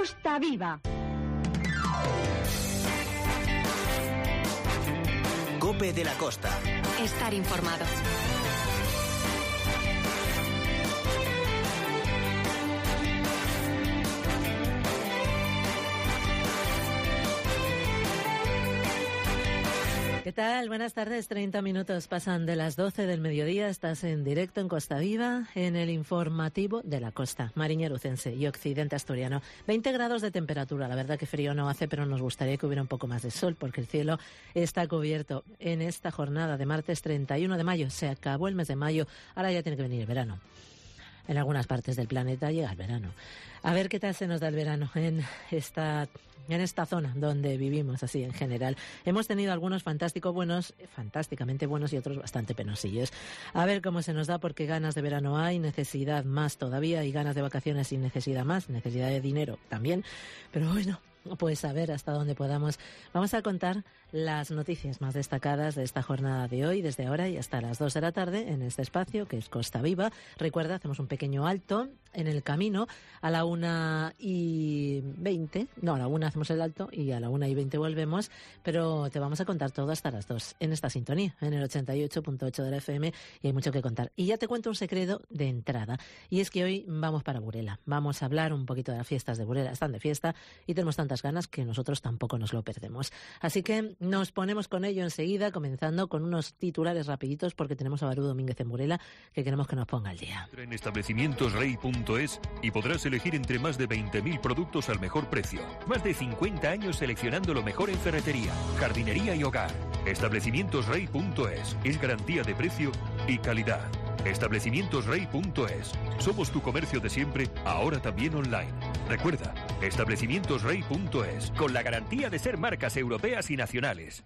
Costa Viva. COPE de la Costa. Estar informado. ¿Qué tal? Buenas tardes. 30 minutos pasan de las 12 del mediodía. Estás en directo en Costa Viva, en el informativo de la costa mariña lucense y occidente asturiano. 20 grados de temperatura. La verdad que frío no hace, pero nos gustaría que hubiera un poco más de sol, porque el cielo está cubierto en esta jornada de martes 31 de mayo. Se acabó el mes de mayo. Ahora ya tiene que venir el verano. En algunas partes del planeta llega el verano. A ver qué tal se nos da el verano en esta zona donde vivimos, así en general. Hemos tenido algunos fantásticamente buenos y otros bastante penosillos. A ver cómo se nos da, porque ganas de verano hay, necesidad más todavía, y ganas de vacaciones y necesidad más, necesidad de dinero también. Pero bueno, pues a ver hasta dónde podamos. Vamos a contar las noticias más destacadas de esta jornada de hoy, desde ahora y hasta las 2 de la tarde, en este espacio que es Costa Viva. Recuerda, hacemos un pequeño alto en el camino a la 1:20. No, a la 1 hacemos el alto y a la 1:20 volvemos, pero te vamos a contar todo hasta las 2 en esta sintonía, en el 88.8 de la FM, y hay mucho que contar. Y ya te cuento un secreto de entrada, y es que hoy vamos para Burela. Vamos a hablar un poquito de las fiestas de Burela. Están de fiesta y tenemos tantas ganas que nosotros tampoco nos lo perdemos. Así que nos ponemos con ello enseguida, comenzando con unos titulares rapiditos, porque tenemos a Barú Domínguez en Burela, que queremos que nos ponga al día. En establecimientosrey.es y podrás elegir entre más de 20.000 productos al mejor precio. Más de 50 años seleccionando lo mejor en ferretería, jardinería y hogar. Establecimientosrey.es es garantía de precio y calidad. Establecimientosrey.es. Somos tu comercio de siempre, ahora también online. Recuerda, establecimientosrey.es, con la garantía de ser marcas europeas y nacionales.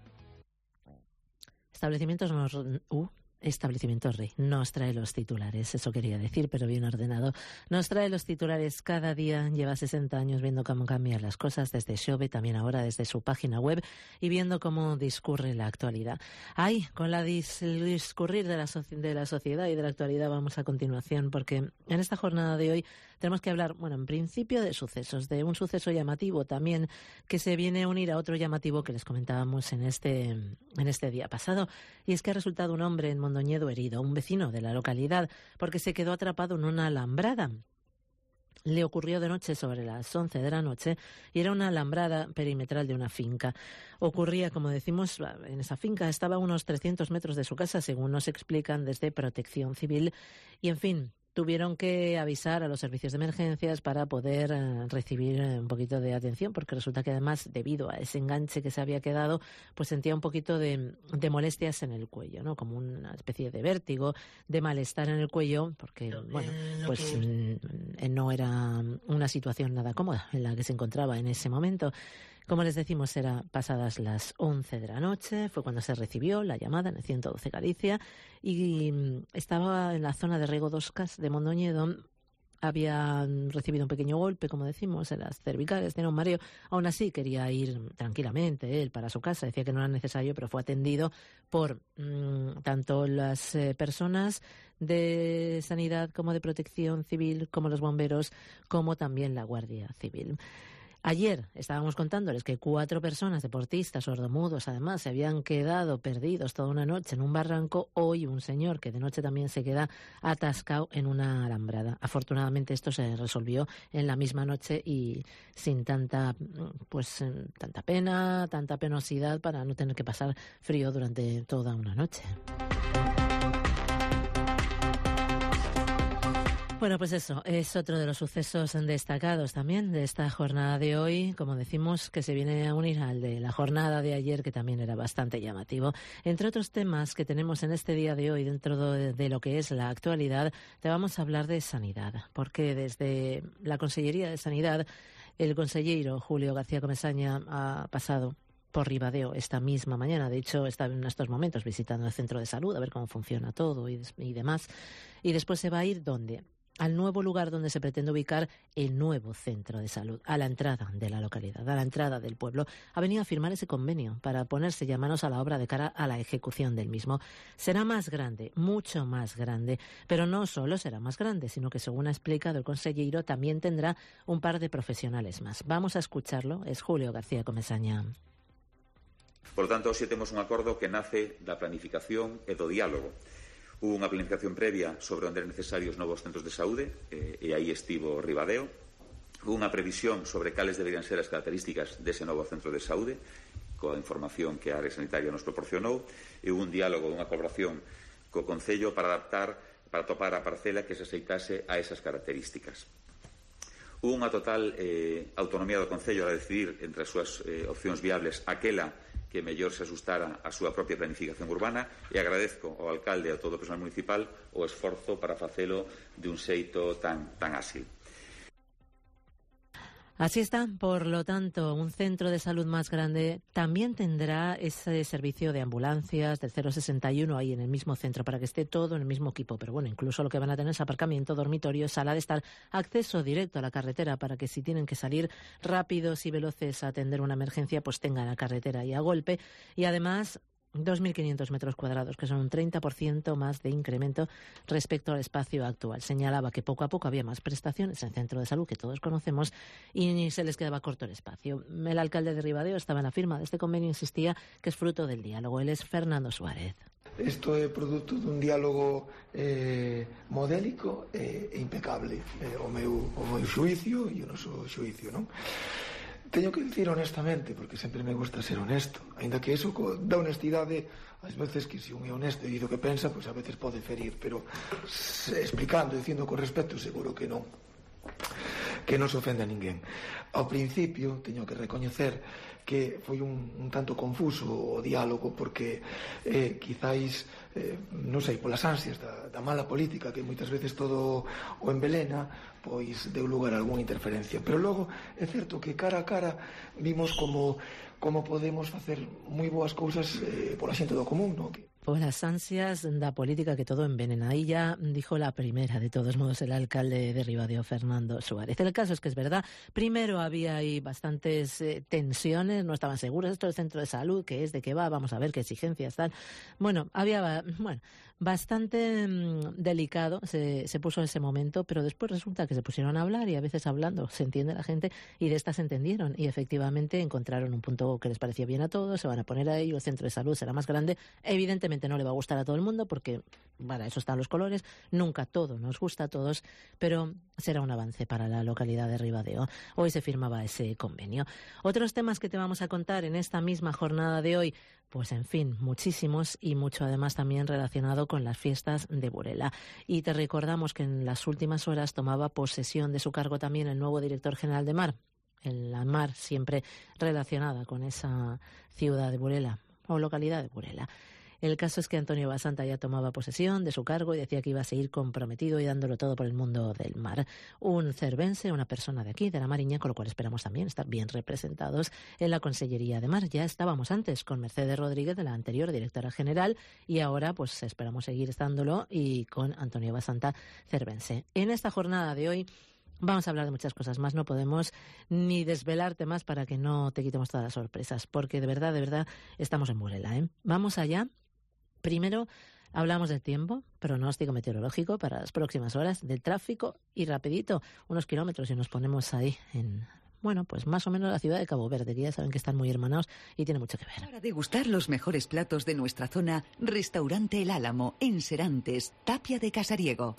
Establecimientos Rey nos trae los titulares, eso quería decir, pero bien ordenado. Nos trae los titulares cada día, lleva 60 años viendo cómo cambian las cosas desde Xove, también ahora desde su página web, y viendo cómo discurre la actualidad. Ahí, con el discurrir de la sociedad y de la actualidad vamos a continuación, porque en esta jornada de hoy tenemos que hablar, bueno, en principio de sucesos, de un suceso llamativo también, que se viene a unir a otro llamativo que les comentábamos en este día pasado, y es que ha resultado un hombre en Mondoñedo herido, un vecino de la localidad, porque se quedó atrapado en una alambrada. Le ocurrió de noche sobre las 11 de la noche y era una alambrada perimetral de una finca. Ocurría, como decimos, en esa finca, estaba a unos 300 metros de su casa, según nos explican desde Protección Civil, y en fin, tuvieron que avisar a los servicios de emergencias para poder recibir un poquito de atención, porque resulta que además, debido a ese enganche que se había quedado, pues sentía un poquito de molestias en el cuello, ¿no? Como una especie de vértigo, de malestar en el cuello, porque, bueno, pues no era una situación nada cómoda en la que se encontraba en ese momento. Como les decimos, era pasadas las 11 de la noche, fue cuando se recibió la llamada en el 112 Galicia, y estaba en la zona de Rego dos Cas de Mondoñedo. Había recibido un pequeño golpe, como decimos, en las cervicales, tenía un mareo. Aún así quería ir tranquilamente él para su casa, decía que no era necesario, pero fue atendido por tanto las personas de sanidad como de Protección Civil, como los bomberos, como también la Guardia Civil. Ayer estábamos contándoles que 4 personas, deportistas, sordomudos, además, se habían quedado perdidos toda una noche en un barranco. Hoy un señor que de noche también se queda atascado en una alambrada. Afortunadamente esto se resolvió en la misma noche y sin tanta pena, tanta penosidad, para no tener que pasar frío durante toda una noche. Bueno, pues eso es otro de los sucesos destacados también de esta jornada de hoy, como decimos, que se viene a unir al de la jornada de ayer, que también era bastante llamativo. Entre otros temas que tenemos en este día de hoy, dentro de lo que es la actualidad, te vamos a hablar de sanidad, porque desde la Consellería de Sanidad, el consellero Julio García Comesaña ha pasado por Ribadeo esta misma mañana. De hecho, está en estos momentos visitando el centro de salud a ver cómo funciona todo y demás. Y después se va a ir, ¿dónde? al nuevo lugar donde se pretende ubicar el nuevo centro de salud, a la entrada de la localidad, a la entrada del pueblo. Ha venido a firmar ese convenio para ponerse ya manos a la obra de cara a la ejecución del mismo. Será más grande, mucho más grande, pero no solo será más grande, sino que, según ha explicado el conselleiro, también tendrá un par de profesionales más. Vamos a escucharlo, es Julio García Comesaña. Por tanto, hoxe temos un acordo que nace da planificación e do diálogo. Hubo unha planificación previa sobre onde eran necesarios novos centros de saúde, e aí estivo Ribadeo. Hubo unha previsión sobre cales deberían ser as características dese novo centro de saúde, coa información que a área sanitaria nos proporcionou, e hubo un diálogo, unha colaboración co Concello para topar a parcela que se aceitase a esas características. Hubo unha total autonomía do Concello a decidir entre as súas opcións viables aquela que mellor se asustara a súa propia planificación urbana, e agradezco ao alcalde e a todo o personal municipal o esforzo para facelo de un xeito tan áxil. Así está, por lo tanto, un centro de salud más grande también tendrá ese servicio de ambulancias del 061 ahí en el mismo centro para que esté todo en el mismo equipo. Pero bueno, incluso lo que van a tener es aparcamiento, dormitorio, sala de estar, acceso directo a la carretera para que si tienen que salir rápidos y veloces a atender una emergencia, pues tengan la carretera ahí a golpe. Y además 2.500 metros cuadrados, que son un 30% más de incremento respecto al espacio actual. Señalaba que poco a poco había más prestaciones en el centro de salud que todos conocemos y se les quedaba corto el espacio. El alcalde de Ribadeo estaba en la firma de este convenio e insistía que es fruto del diálogo. Él es Fernando Suárez. Isto é produto dun diálogo modélico e impecable. O meu xuicio e o noso xuicio, non? Teño que dicir honestamente, porque sempre me gusta ser honesto, aínda que eso da honestidade, ás veces que se un é honesto e diz o que pensa, pois a veces pode ferir, pero explicando, dicindo con respeto, seguro que non se ofende a ninguén. Ao principio, teño que recoñecer que foi un tanto confuso o diálogo, porque quizáis, non sei, polas ansias da mala política, que moitas veces todo o envelena, pois deu lugar a algunha interferencia. Pero logo é certo que cara a cara vimos como podemos facer moi boas cousas pola xente do común, non? Por las ansias da política que todo envenena. Ahí ya dijo la primera, de todos modos, el alcalde de Ribadeo, Fernando Suárez. El caso es que es verdad, primero había ahí bastantes tensiones, no estaban seguros, esto del centro de salud, qué es, de qué va, vamos a ver qué exigencias, tal. Bueno, había bastante delicado se puso ese momento, pero después resulta que se pusieron a hablar y a veces hablando se entiende la gente y de estas se entendieron y efectivamente encontraron un punto que les parecía bien a todos, se van a poner a ello, el centro de salud será más grande, evidentemente no le va a gustar a todo el mundo porque para eso están los colores, nunca todo nos gusta a todos, pero será un avance para la localidad de Ribadeo. Hoy se firmaba ese convenio. Otros temas que te vamos a contar en esta misma jornada de hoy, pues en fin, muchísimos y mucho además también relacionado con las fiestas de Burela. Y te recordamos que en las últimas horas tomaba posesión de su cargo también el nuevo director general de Mar, la Mar siempre relacionada con esa ciudad de Burela o localidad de Burela. El caso es que Antonio Basanta ya tomaba posesión de su cargo y decía que iba a seguir comprometido y dándolo todo por el mundo del mar. Un cervense, una persona de aquí, de la Mariña, con lo cual esperamos también estar bien representados en la Consellería de Mar. Ya estábamos antes con Mercedes Rodríguez, de la anterior directora general, y ahora pues esperamos seguir estándolo y con Antonio Basanta, cervense. En esta jornada de hoy vamos a hablar de muchas cosas más, no podemos ni desvelarte más para que no te quitemos todas las sorpresas, porque de verdad estamos en Burela, ¿eh? Vamos allá. Primero hablamos del tiempo, pronóstico meteorológico para las próximas horas, del tráfico y rapidito, unos kilómetros y nos ponemos ahí en, bueno, pues más o menos la ciudad de Cabo Verde, que ya saben que están muy hermanados y tiene mucho que ver. Para degustar los mejores platos de nuestra zona, Restaurante El Álamo, en Serantes, Tapia de Casariego.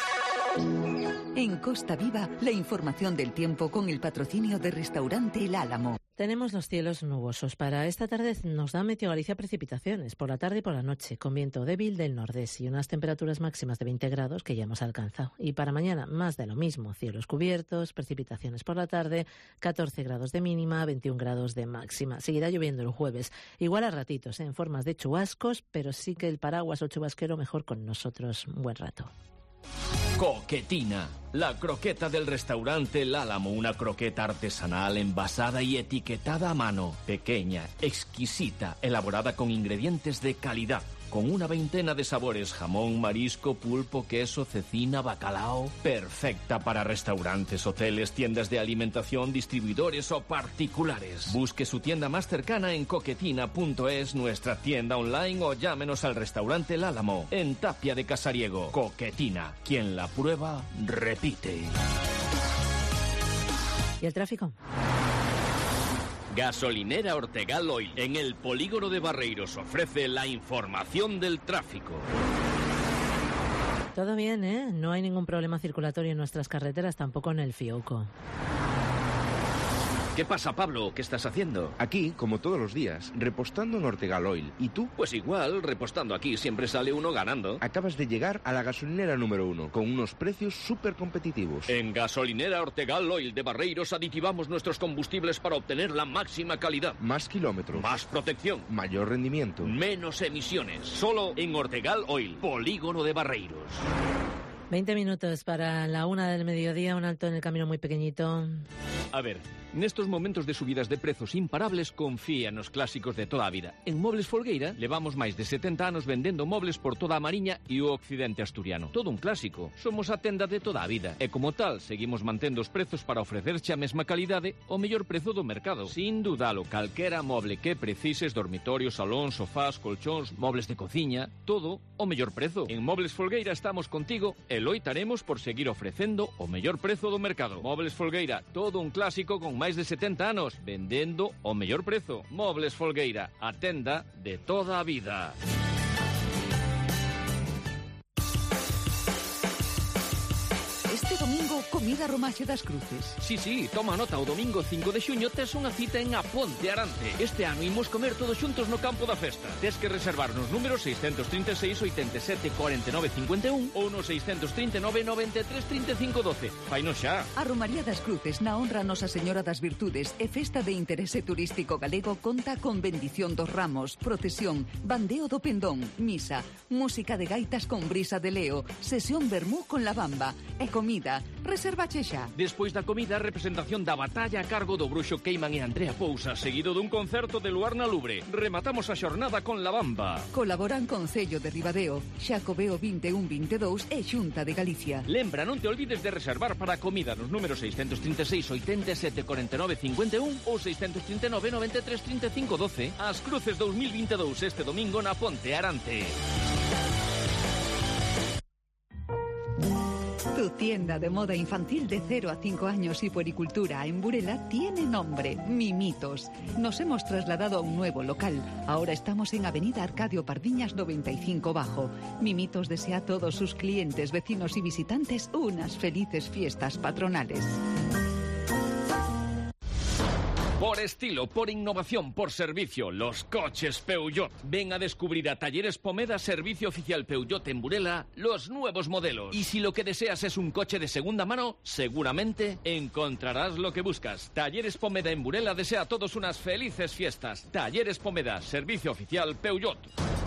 En Costa Viva, la información del tiempo con el patrocinio de Restaurante El Álamo. Tenemos los cielos nubosos. Para esta tarde nos da Meteo Galicia precipitaciones, por la tarde y por la noche, con viento débil del nordés y unas temperaturas máximas de 20 grados que ya hemos alcanzado. Y para mañana, más de lo mismo, cielos cubiertos, precipitaciones por la tarde, 14 grados de mínima, 21 grados de máxima. Seguirá lloviendo el jueves, igual a ratitos, en formas de chubascos, pero sí que el paraguas o chubasquero mejor con nosotros un buen rato. Coquetina, la croqueta del restaurante El Álamo, una croqueta artesanal envasada y etiquetada a mano, pequeña, exquisita, elaborada con ingredientes de calidad. con una veintena de sabores: jamón, marisco, pulpo, queso, cecina, bacalao. Perfecta para restaurantes, hoteles, tiendas de alimentación, distribuidores o particulares. Busque su tienda más cercana en coquetina.es, nuestra tienda online, o llámenos al restaurante El Álamo, en Tapia de Casariego. Coquetina, quien la prueba, repite. ¿Y el tráfico? Gasolinera Ortegal Oil, en el polígono de Barreiros, ofrece la información del tráfico. Todo bien, ¿eh? No hay ningún problema circulatorio en nuestras carreteras, tampoco en el Fiouco. ¿Qué pasa, Pablo? ¿Qué estás haciendo? Aquí, como todos los días, repostando en Ortegal Oil. ¿Y tú? Pues igual, repostando aquí siempre sale uno ganando. Acabas de llegar a la gasolinera número 1, con unos precios súper competitivos. En Gasolinera Ortegal Oil de Barreiros aditivamos nuestros combustibles para obtener la máxima calidad. Más kilómetros. Más protección. Mayor rendimiento. Menos emisiones. Solo en Ortegal Oil, polígono de Barreiros. 20 minutos para la 1 del mediodía, un alto en el camino muy pequeñito. A ver, nestos momentos de subidas de prezos imparables, confía nos clásicos de toda a vida. En Mobles Folgueira levamos máis de 70 anos vendendo mobles por toda a Mariña e o occidente asturiano. Todo un clásico. Somos a tenda de toda a vida e, como tal, seguimos mantendo os prezos para ofrecerche a mesma calidade o mellor prezo do mercado. Sin dudalo, calquera moble que precises, dormitorio, salón, sofás, colchóns, mobles de cociña, todo o mellor prezo. En Mobles Folgueira estamos contigo e loitaremos por seguir ofrecendo o mellor prezo do mercado. Mobles Folgueira, todo un clásico con máis de 70 anos, vendendo o mellor prezo. Mobles Folgueira, a tenda de toda a vida. Este domingo, comida Romaxe das Cruces. Sí, toma nota, o domingo 5 de xuño tes unha cita en A Ponte Arante. Este ano imos comer todos xuntos no campo da festa. Tes que reservar nos números 636 87 49 51 ou no 639 93 35 12. Faino xa. A Romaría das Cruces, na honra a Nosa Señora das Virtudes e festa de interese turístico galego, conta con bendición dos ramos, procesión, bandeo do pendón, misa, música de gaitas con brisa de Leo, sesión vermú con la bamba e comida. Reservache xa. Despois da comida, representación da batalla a cargo do Bruxo Queiman e Andrea Pousa, seguido dun concerto de Luar na Lubre. Rematamos a xornada con La Bamba. Colaboran Concello de Ribadeo, Xacobeo 2122 e Xunta de Galicia. Lembra, non te olvides de reservar para a comida nos números 636 87 49 51 ou 639 93 35 12. As Cruces 2022 este domingo na Ponte Arante. Tu tienda de moda infantil de 0 a 5 años y puericultura en Burela tiene nombre, Mimitos. Nos hemos trasladado a un nuevo local. Ahora estamos en Avenida Arcadio Pardiñas 95 Bajo. Mimitos desea a todos sus clientes, vecinos y visitantes unas felices fiestas patronales. Por estilo, por innovación, por servicio, los coches Peugeot. Ven a descubrir a Talleres Pomeda, servicio oficial Peugeot en Burela, los nuevos modelos. Y si lo que deseas es un coche de segunda mano, seguramente encontrarás lo que buscas. Talleres Pomeda en Burela desea a todos unas felices fiestas. Talleres Pomeda, servicio oficial Peugeot.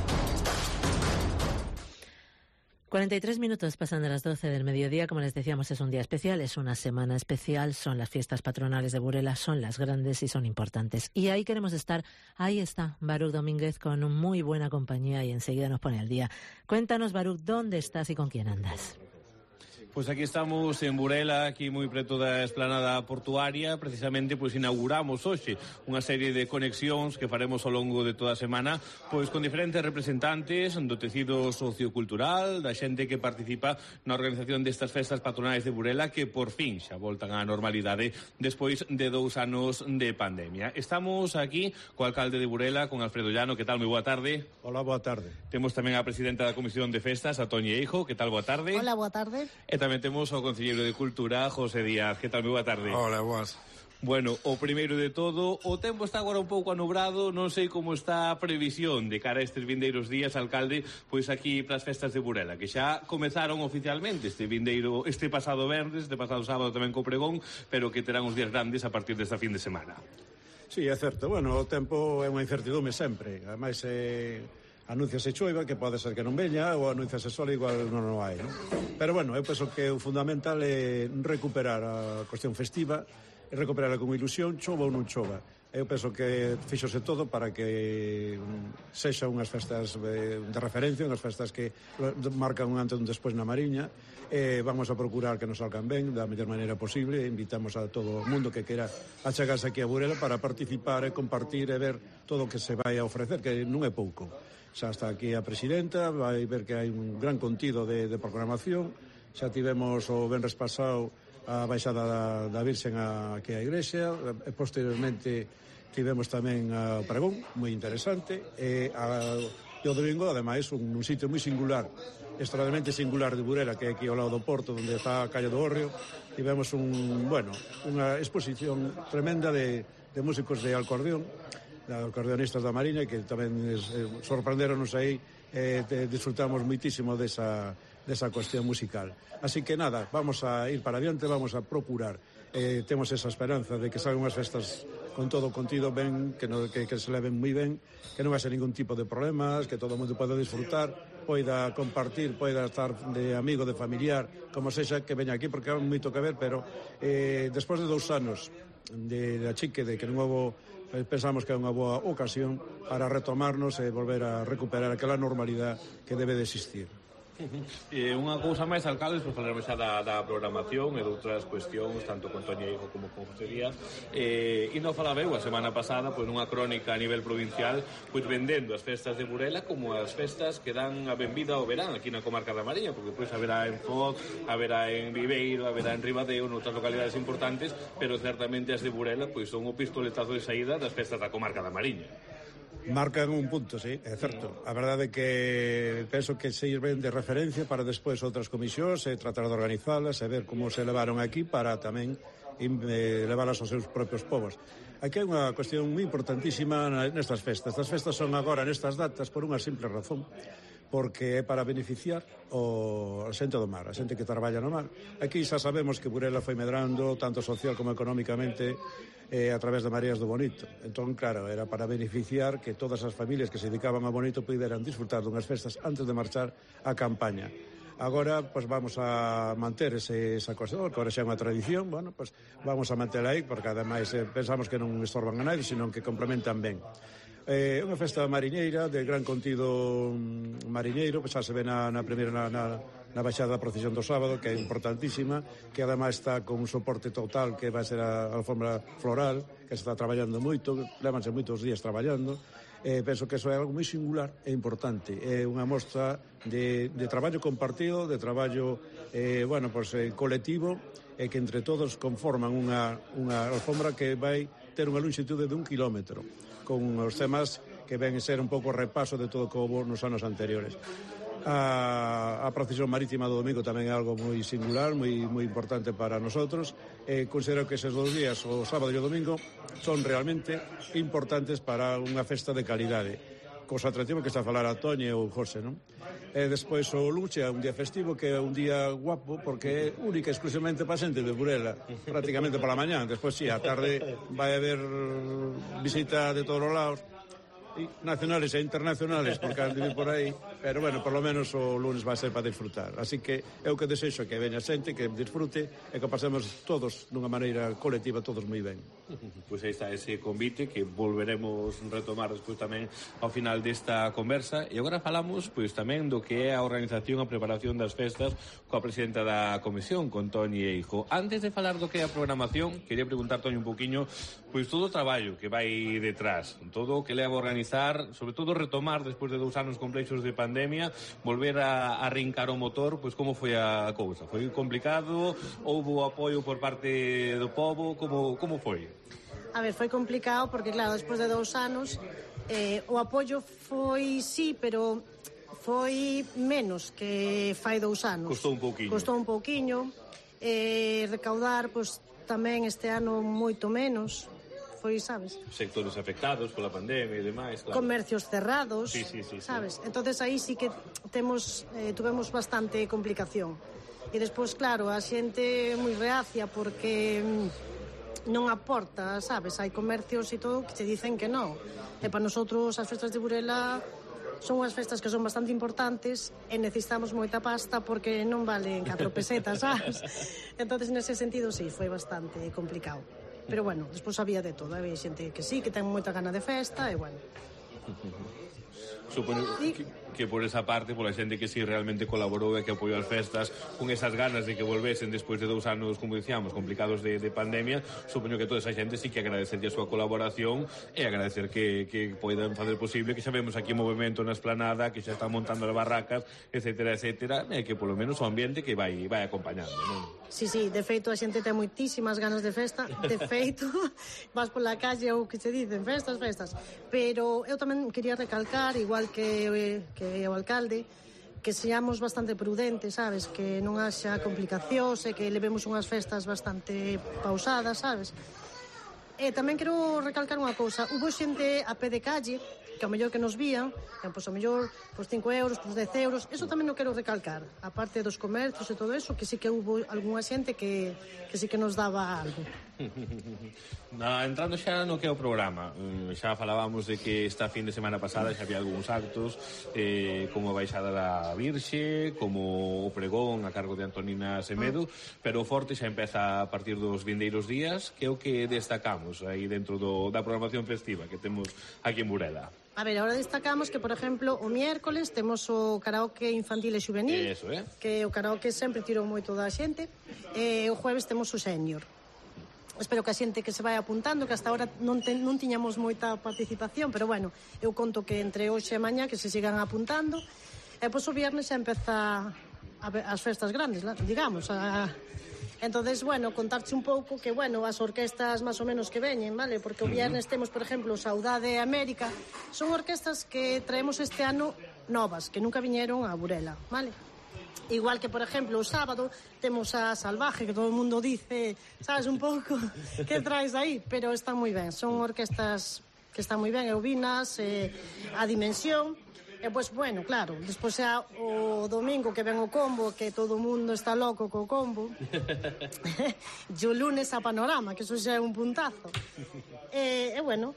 43 minutos pasan de las 12 del mediodía. Como les decíamos, es un día especial, es una semana especial, son las fiestas patronales de Burela, son las grandes y son importantes. Y ahí queremos estar. Ahí está Baruch Domínguez con muy buena compañía y enseguida nos pone al día. Cuéntanos, Baruch, ¿dónde estás y con quién andas? Pois aquí estamos en Burela, aquí moi preto da esplanada portuaria. Precisamente pois inauguramos hoxe unha serie de conexións que faremos ao longo de toda a semana, pois con diferentes representantes do tecido sociocultural, da xente que participa na organización destas festas patronais de Burela, que por fin xa voltan á normalidade despois de 2 anos de pandemia. Estamos aquí co alcalde de Burela, con Alfredo Llano. Que tal? Moi boa tarde. Hola, boa tarde. Temos tamén a presidenta da Comisión de Festas, a Toñi Eijo. Que tal? Boa tarde. Hola, boa tarde. E tamén temos ao concelleiro de Cultura, José Díaz. Que tal? Moi boa tarde. Hola, boas. Bueno, o primeiro de todo, o tempo está agora un pouco anubrado, non sei como está a previsión de cara a estes vindeiros días, alcalde, pois aquí para as festas de Burela, que xa comezaron oficialmente este pasado venres, este pasado sábado tamén co pregón, pero que terán os días grandes a partir desta fin de semana. Sí, é certo. Bueno, o tempo é unha incertidume sempre. Ademais, anúnciase choiva, que pode ser que non veña, ou anúnciase sol, igual non hai, non? Pero bueno, eu penso que o fundamental é recuperar a cuestión festiva recuperala con ilusión, chova ou non chova. Eu penso que fixose todo para que sexa unhas festas de referencia, unhas festas que marcan un antes e un despois na Mariña. Vamos a procurar que nos salgan ben da mellor maneira posible. Invitamos a todo o mundo que queira achegarse aquí a Burela para participar e compartir e ver todo o que se vai a ofrecer, que non é pouco. Xa está aquí a presidenta, vai ver que hai un gran contido de programación. Xa tivemos o venres pasado a baixada da Virxen aquí á igrexa, e posteriormente tivemos tamén o pregón, moi interesante, e o domingo, ademais, un sitio moi singular, extraordinariamente singular de Burela, que é aquí ao lado do Porto, onde está a calle do Hórreo. Tivemos unha exposición tremenda de músicos de acordeón, de acordeonistas da Mariña, que tamén sorprenderonos aí, disfrutamos moitísimo desa cuestión musical. Así que nada, vamos a ir para adiante, vamos a procurar. Temos esa esperanza de que salgan unhas festas con todo o contido ben, que se leven moi ben, que non haxe ningún tipo de problemas, que todo o mundo poida disfrutar, poida compartir, poida estar de amigo, de familiar, como sexa, que veña aquí, porque hai moito que ver, pero despois de 2 anos de achique, de que non houve, pensamos que é unha boa ocasión para retomarnos e volver a recuperar aquela normalidade que debe de existir. Unha cousa máis, alcaldes, pois falarmos xa da programación e de outras cuestións, tanto con Toña Hijo como con José Díaz, e non falabeu a semana pasada pois nunha crónica a nivel provincial, pois vendendo as festas de Burela como as festas que dan a benvida ao verán aquí na comarca da Mariña, porque pois haberá en Foz, haberá en Viveiro, haberá en Ribadeo, noutras localidades importantes, pero certamente as de Burela pois son o pistoletazo de saída das festas da comarca da Mariña. Marcan un punto, sí, é certo. A verdade é que penso que sirven de referencia para despois outras comisións e tratar de organizalas e ver como se levaron aquí para tamén leválas aos seus propios povos. Aquí hai unha cuestión moi importantísima nestas festas. Estas festas son agora nestas datas por unha simple razón, porque é para beneficiar a xente do mar, a xente que traballa no mar. Aquí xa sabemos que Burela foi medrando tanto social como económicamente a través de Mareas do Bonito. Entón, claro, era para beneficiar que todas as familias que se dedicaban a Bonito puderan disfrutar dunhas festas antes de marchar á campaña. Agora, pues vamos a manter esa cuestión, que agora xa é unha tradición, bueno, pues vamos a mantela aí, porque ademais pensamos que non estorban a nadie, sino que complementan ben. Unha festa mariñeira de gran contido mariñeiro, pues xa se ve na primeira na baixada da procesión do sábado, que é importantísima, que ademais está con un soporte total que vai ser a alfombra floral, que se está traballando moito, levanse moitos días traballando. Penso que eso é algo moi singular e importante. É unha mostra de traballo compartido, de traballo colectivo, e que entre todos conforman unha alfombra que vai ter unha longitude de 1 kilómetro, con os temas que ven a ser un pouco repaso de todo o que houve nos anos anteriores. A procesión marítima do domingo tamén é algo moi singular, moi importante para nosotros. Considero que eses 2 días, o sábado e o domingo, son realmente importantes para unha festa de calidade. Cosa atractiva que está a falar a Toñe ou José, non? Despois o luxe é un día festivo, que é un día guapo, porque é única e exclusivamente para xente de Burela, prácticamente pola mañá. Despois, sí, a tarde vai haber visita de todos os lados, nacionales e internacionales, porque han de vir por aí, pero bueno, por lo menos o lunes vai ser para disfrutar. Así que eu que desexo que veña xente, que disfrute e que pasemos todos dunha maneira colectiva, todos moi ben. Pois aí está ese convite que volveremos retomar despois tamén ao final desta conversa. E agora falamos pois tamén do que é a organización, a preparación das festas coa presidenta da comisión, con Toñi Eijo. Antes de falar do que é a programación, quería preguntar, Toñi, un poquinho pois todo o traballo que vai detrás, todo o que leva a organizar, sobre todo retomar despois de 2 anos complexos de pandemia, volver a arrincar o motor, pois como foi a cousa? Foi complicado? Houbo apoio por parte do pobo? Como foi? A ver, foi complicado porque, claro, despois de 2 anos o apoio foi, sí, pero foi menos que fai 2 anos. Costou un pouquiño. Recaudar, pois, tamén este ano moito menos. Foi, sabes? Sectores afectados pola pandemia e demais, claro. Comercios cerrados, sí, sabes? Entonces aí sí que tuvemos bastante complicación. E despois, claro, a xente moi reacia porque non aporta, sabes? Hai comercios e todo que te dicen que non. E para nosotros as festas de Burela son unhas festas que son bastante importantes e necesitamos moita pasta porque non valen 4 pesetas, sabes? Entonces, nese sentido, sí, foi bastante complicado. Pero, bueno, despois había de todo. Había xente que sí, que ten moita gana de festa, e, bueno... Supoño que por esa parte, pola xente que sí realmente colaborou e que apoiou as festas con esas ganas de que volvesen despois de 2 anos, como dicíamos, complicados de pandemia, supoño que toda esa xente sí que agradecerlle a súa colaboración e agradecer que poidan fazer posible que xa vemos aquí movimento na esplanada, que xa están montando as barracas, etcétera, etcétera, e que polo menos o ambiente que vai acompañando, non? Sí, de feito a xente ten moitísimas ganas de festa, de feito vas pola calle ou que se dicen festas, pero eu tamén quería recalcar, igual que o alcalde, que seamos bastante prudentes, sabes, que non haxa complicacións e que levemos unhas festas bastante pausadas, sabes. E tamén quero recalcar unha cousa, hubo xente a pé de calle que ao mellor que nos vían, pois ao mellor 5 euros, 10 euros, eso tamén non quero recalcar, a parte dos comercios e todo eso, que sí que hubo algunha xente que sí que nos daba algo. Entrando xa no que é o programa, xa falábamos de que esta fin de semana pasada xa había algúns actos, como a Baixada da Virxe, como o pregón a cargo de Antonina Semedo, pero o forte xa empeza a partir dos vindeiros días, que é o que destacamos aí dentro da programación festiva que temos aquí en Burela. A ver, ahora destacamos que, por exemplo, o miércoles temos o karaoke infantil e juvenil, que o karaoke sempre tirou moito da xente, e o jueves temos o senior. Espero que a xente que se vai apuntando, que hasta ahora non tiñamos moita participación, pero bueno, eu conto que entre hoxe e mañá que se sigan apuntando, e pois o viernes xa empeza as festas grandes, digamos, Entonces, bueno, contarche un pouco que, bueno, as orquestas máis ou menos que veñen, vale? Porque o viernes temos, por exemplo, Saudade América. Son orquestas que traemos este ano novas, que nunca viñeron a Burela, vale? Igual que, por exemplo, o sábado temos a Salvaje, que todo o mundo dice, sabes, un pouco, que traes aí? Pero están moi ben, son orquestas que están moi ben, Eubinas, a Dimensión. E, pois, bueno, claro, despois xa o domingo que ven o combo, que todo o mundo está loco co combo. E o lunes a Panorama, que eso xa é un puntazo. E bueno,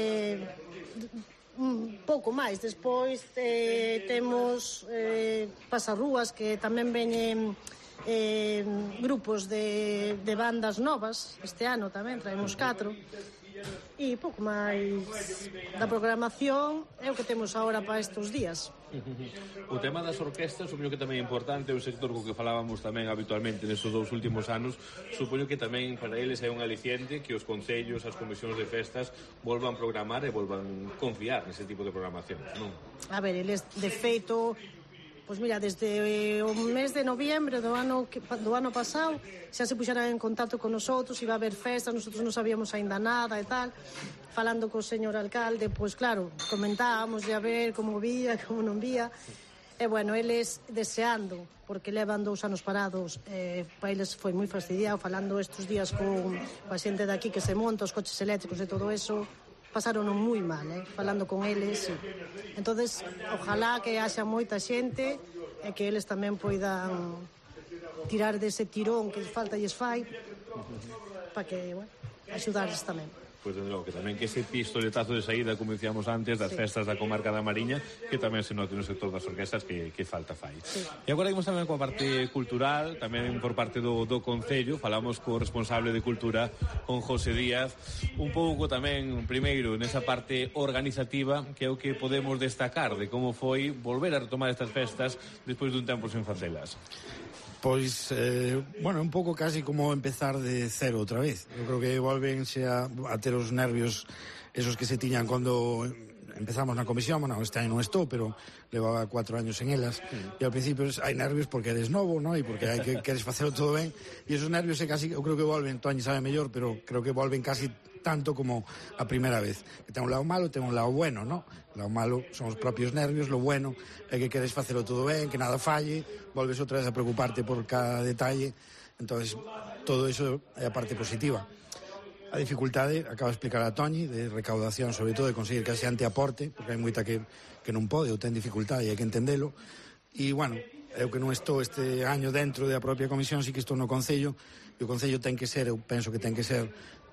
un pouco máis. Despois temos Pasarrúas, que tamén veñen grupos de bandas novas. Este ano tamén traemos 4. E pouco máis da programación é o que temos agora para estes días. O tema das orquestas supoño que tamén é importante, o sector co que falábamos tamén habitualmente nestes 2 últimos anos, supoño que tamén para eles é un aliciente que os concellos, as comisións de festas volvan programar e volvan confiar nese tipo de programación, non? A ver, eles de feito, pois mira, desde o mes de noviembre do ano pasado xa se puxeran en contacto con nosotros, iba a haber festas, nosotros non sabíamos aínda nada e tal. Falando co señor alcalde, pois claro, comentábamos de a ver como vía, como non vía. E bueno, eles deseando, porque levan 2 anos parados, para eles foi moi fastidiado, falando estes días con a xente daqui que se monta, os coches eléctricos e todo eso, pasaron moi mal, falando con eles, sí. Entonces, ojalá que haxa moita xente e que eles tamén poidan tirar dese tirón que falta lles fai para que, bueno, axudarles tamén. Pois, de logo, que tamén que ese pistoletazo de saída, como dicíamos antes, das festas da comarca da Mariña, que tamén se note no sector das orquestas que falta fai. Sí. E agora imos tamén coa parte cultural, tamén por parte do Concello, falamos co responsable de Cultura, con José Díaz, un pouco tamén, primeiro, nesa parte organizativa, que é o que podemos destacar de como foi volver a retomar estas festas despois dun tempo sen facelas. Pois, bueno, un pouco casi como empezar de cero outra vez. Eu creo que volvense a ter os nervios esos que se tiñan cando empezamos na comisión. Bueno, este ano non estou, pero levaba 4 años en elas. E ao principio hai nervios porque eres novo, ¿no? E porque hai que queres facelo todo ben. E esos nervios casi, eu creo que volven, Toñi sabe mellor, pero creo que volven casi tanto como a primeira vez. Que ten un lado malo, ten un lado bueno, ¿no? O lado malo son os propios nervios, lo bueno é que queres facelo todo ben, que nada falle, volves outra vez a preocuparte por cada detalle. Entonces, todo iso é a parte positiva. A dificultade, acaba de explicar a Toñi, de recaudación, sobre todo, de conseguir que a xente aporte, porque hai moita que non pode ou ten dificultade e hai que entendelo. E, bueno, eu que non estou este año dentro da propia comisión, sí que estou no Concello, e o Concello ten que ser, eu penso que ten que ser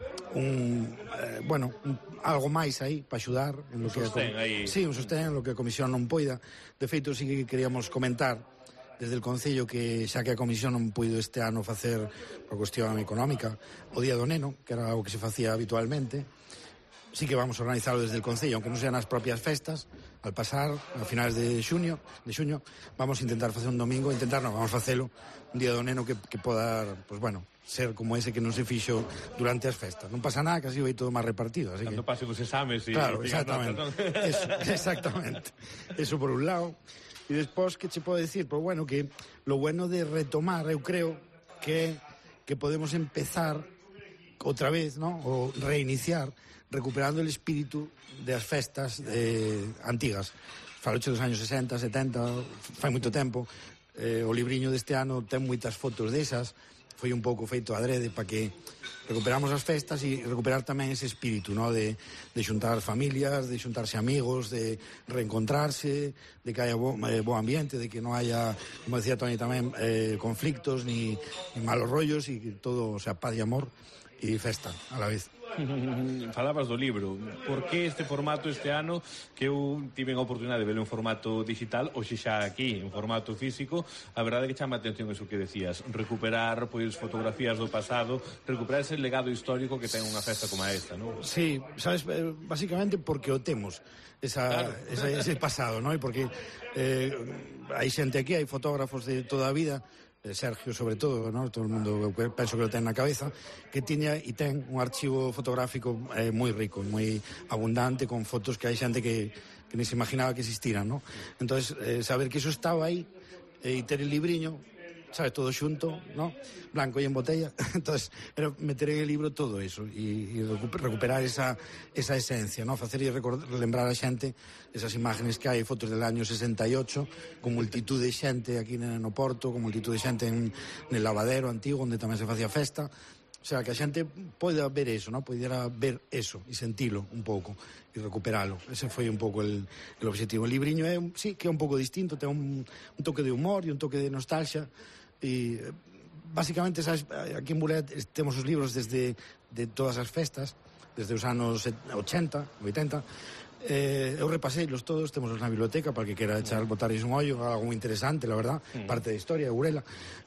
algo máis aí para axudar en lo que sostén aí. Sí, un sostén en lo que a comisión non poida. De feito, sí que queríamos comentar desde el Concello que xa que a Comisión non puido este ano facer por cuestión económica o Día do Neno, que era algo que se facía habitualmente, sí que vamos a organizarlo desde el Concello, aunque non sean as propias festas. Al pasar, a finales de xuño, vamos a intentar facer un domingo, vamos a facelo un Día do Neno que poda, pues bueno, ser como ese que non se fixo durante as festas. Non pasa nada, que así vai todo máis repartido. Así Cando que... pasen os exames e... Claro, exactamente. Eso, exactamente. Eso por un lado. E despois, que che podo decir? Pues bueno, que lo bueno de retomar, eu creo, que podemos empezar outra vez, ¿no? O reiniciar, recuperando el espíritu das festas antigas. Faloche dos años 60, 70, fai moito tempo. O libriño deste ano ten moitas fotos desas, foi un pouco feito adrede para que recuperamos as festas e recuperar tamén ese espírito, ¿no? de xuntar familias, de xuntarse amigos, de reencontrarse, de que haya bo ambiente, de que non haya, como decía Toni tamén, conflictos ni malos rollos, e que todo sea paz e amor e festa a la vez. Falabas do libro. Por que este formato este ano, que eu tive a oportunidade de verlo en formato digital, hoxe xa aquí en formato físico? A verdade é que chama a atención eso que decías, recuperar pois fotografías do pasado, recuperar ese legado histórico que ten unha festa como esta, non? Sí, sabes, basicamente porque o temos ese pasado, non? E porque hai xente aquí, hai fotógrafos de toda a vida, Sergio sobre todo, ¿no? Todo el mundo penso que lo ten na cabeza, que tiña e ten un archivo fotográfico moi rico, moi abundante, con fotos que hai xente que ni se imaginaba que existiran, ¿no? Entonces, saber que eso estaba aí e ter el libriño, sabes, todo xunto, ¿no? Blanco e en botella. Entonces, era meter en el libro todo eso e recuperar esa esencia, ¿no? Facer e lembrar a xente esas imágenes que hai, fotos del año 68, con multitud de xente aquí no Porto, con multitud de xente en el lavadero antigo, onde tamén se facía festa. O sea, que a xente poida ver eso, ¿no? Poidera ver eso e sentilo un pouco e recuperalo. Ese foi un pouco el objetivo. El libriño sí, que é un pouco distinto, ten un toque de humor e un toque de nostalgia. E basicamente, sabes, aquí en Burela temos os libros de todas as festas, desde os anos 80, 80. Eu repaseilos todos, temos na biblioteca para que quera botarles un ollo, algo moi interesante, la verdad, parte da historia de Burela.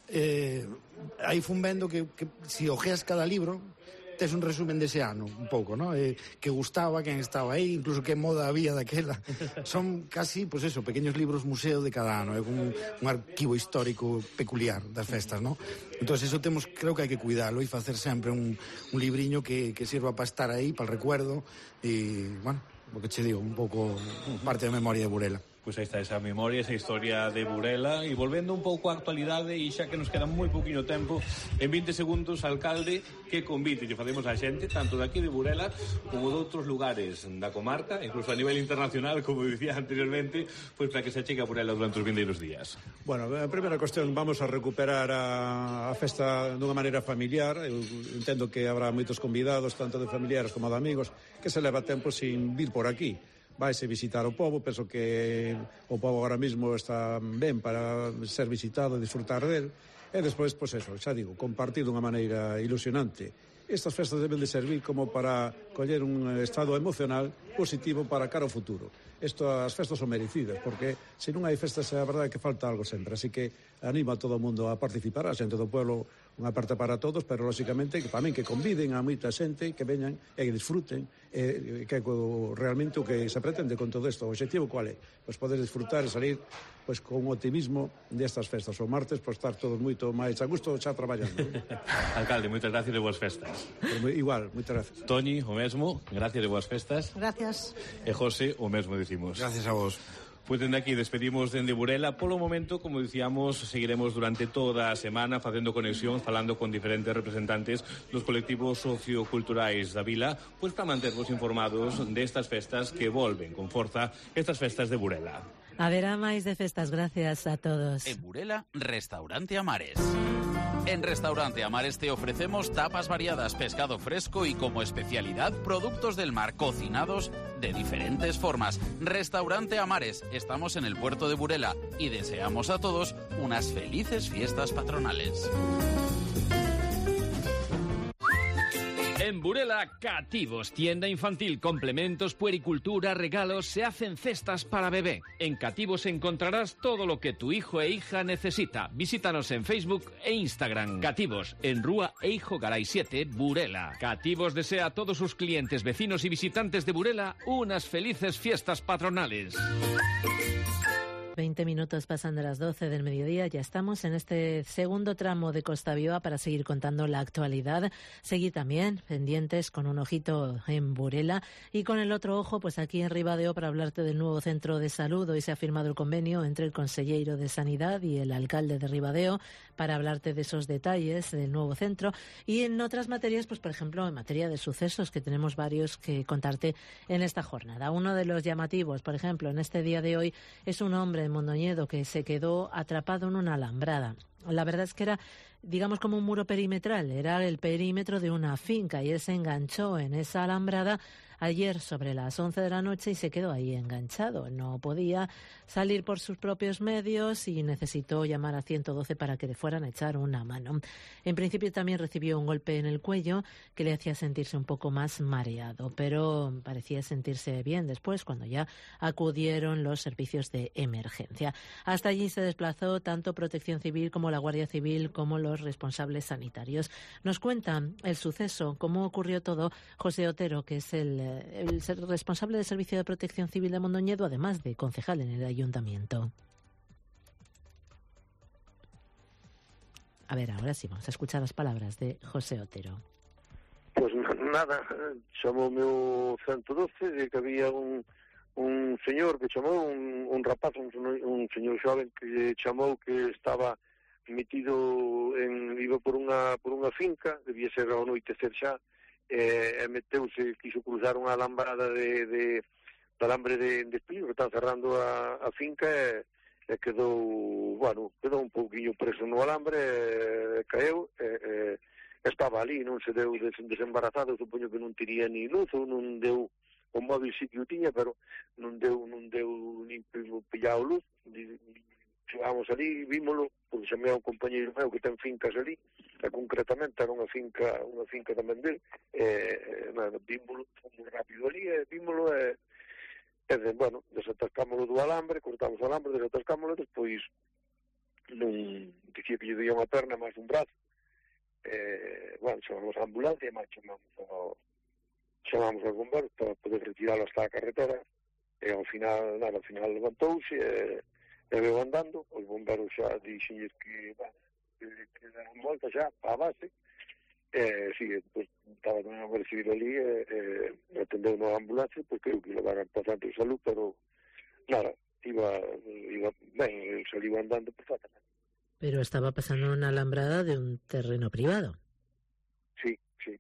Aí fun vendo que si ojeas cada libro, tes un resumen dese ano, un pouco, ¿no? Que gustaba, quen estaba aí, incluso que moda había daquela. Son casi, pues eso, pequeños libros museo de cada ano, un arquivo histórico peculiar das festas, ¿no? Entonces eso creo que hai que cuidarlo e facer sempre un libriño que sirva para estar aí, para el recuerdo, e, bueno, lo que che digo, un pouco parte da memoria de Burela. Pois aí está esa memoria, esa historia de Burela. E volvendo un pouco á actualidade, e xa que nos queda moi poquinho tempo, en 20 segundos, alcalde, que convite lle facemos a xente, tanto de aquí de Burela como de outros lugares da comarca, incluso a nivel internacional, como dicía anteriormente, pois para que se achegue a Burela durante os vindeiros días. Bueno, a primeira cuestión, vamos a recuperar a festa dunha maneira familiar. Eu entendo que habrá moitos convidados, tanto de familiares como de amigos, que se leva tempo sin vir por aquí. Vaise visitar o pobo, penso que o pobo agora mismo está ben para ser visitado e disfrutar del, e despois, pois eso, xa digo, compartir dunha maneira ilusionante. Estas festas deben de servir como para coller un estado emocional positivo para cara ao futuro. As festas son merecidas, porque se non hai festas, a verdade é que falta algo sempre, así que anima a todo o mundo a participar, a xente do pueblo, unha parte para todos, pero lóxicamente que tamén que conviden a moita xente, que veñan e que disfruten, que é realmente o que se pretende con todo isto. O objetivo cual é? Pois poder disfrutar e salir pois con optimismo destas festas. O martes, pois estar todos moito máis a gusto xa traballando. Alcalde, moitas gracias e boas festas. Igual, moitas gracias. Toni, o mesmo, gracias e boas festas. Gracias. E José, o mesmo dicimos. Gracias a vos. Pois dende aquí despedimos dende Burela. Polo momento, como dicíamos, seguiremos durante toda a semana facendo conexión, falando con diferentes representantes dos colectivos socioculturais da vila, pois para mantervos informados destas festas que volven con forza, estas festas de Burela. Haberá máis de festas, gracias a todos. En Burela, Restaurante Amares. En Restaurante Amares te ofrecemos tapas variadas, pescado fresco y como especialidad productos del mar cocinados de diferentes formas. Restaurante Amares, estamos en el puerto de Burela y deseamos a todos unas felices fiestas patronales. En Burela, Cativos, tienda infantil, complementos, puericultura, regalos, se hacen cestas para bebé. En Cativos encontrarás todo lo que tu hijo e hija necesita. Visítanos en Facebook e Instagram. Cativos, en Rúa Eijo Garay 7, Burela. Cativos desea a todos sus clientes, vecinos y visitantes de Burela unas felices fiestas patronales. 20 minutos pasan de las 12 del mediodía, ya estamos en este segundo tramo de Costa Viva para seguir contando la actualidad, seguir también pendientes con un ojito en Burela y con el otro ojo pues aquí en Ribadeo para hablarte del nuevo centro de salud. Hoy se ha firmado el convenio entre el Conselleiro de Sanidad y el alcalde de Ribadeo para hablarte de esos detalles del nuevo centro y en otras materias, pues por ejemplo en materia de sucesos que tenemos varios que contarte en esta jornada. Uno de los llamativos, por ejemplo, en este día de hoy es un hombre en Mondoñedo que se quedó atrapado en una alambrada. La verdad es que era, digamos, como un muro perimetral, era el perímetro de una finca y él se enganchó en esa alambrada ayer sobre las 11 de la noche y se quedó ahí enganchado. No podía salir por sus propios medios y necesitó llamar a 112 para que le fueran a echar una mano. En principio también recibió un golpe en el cuello que le hacía sentirse un poco más mareado, pero parecía sentirse bien después cuando ya acudieron los servicios de emergencia. Hasta allí se desplazó tanto Protección Civil como la Guardia Civil como los responsables sanitarios. Nos cuenta el suceso, cómo ocurrió todo, José Otero, que es el responsable del Servicio de Protección Civil de Mondoñedo, además de concejal en el ayuntamiento. A ver, ahora sí, vamos a escuchar las palabras de José Otero. Pues nada, chamoume o 112 de que había un señor que chamou, un rapaz, un señor xoven que chamou que estaba metido iba por unha finca, debía ser ao anoitecer xa, e meteuse, quiso cruzar unha alambrada de alambre de espío que está cerrando a finca e quedou un pouquiño preso no alambre, caeu, estaba ali, non se deu desembarazado, supoño que non tiría ni luz ou non deu o móvil sí que o tiña, pero non deu nin pillado luz. Chegamos ali, vímolo, porque chamei a un compañeiro meu que ten fincas ali, e concretamente era unha finca tamén del, vímolo, fomos rápido ali, vímolo, desatascámoslo do alambre, cortamos o alambre, desatascámoslo, despois non dicía que lle día unha perna máis un brazo, chamamos a ambulancia e máis chamamos aos bomberos para poder retiralo hasta a carretera, e ao final levantouse e veo andando, os bomberos xa dixenlles que deran volta xa a base, pues, estaba tamén a recibir ali e atendeu na ambulancia, pois creo que levaran para centro de salud, pero nada, iba ben, saliu andando perfectamente. Pero estaba pasando unha alambrada de un terreno privado. Sí.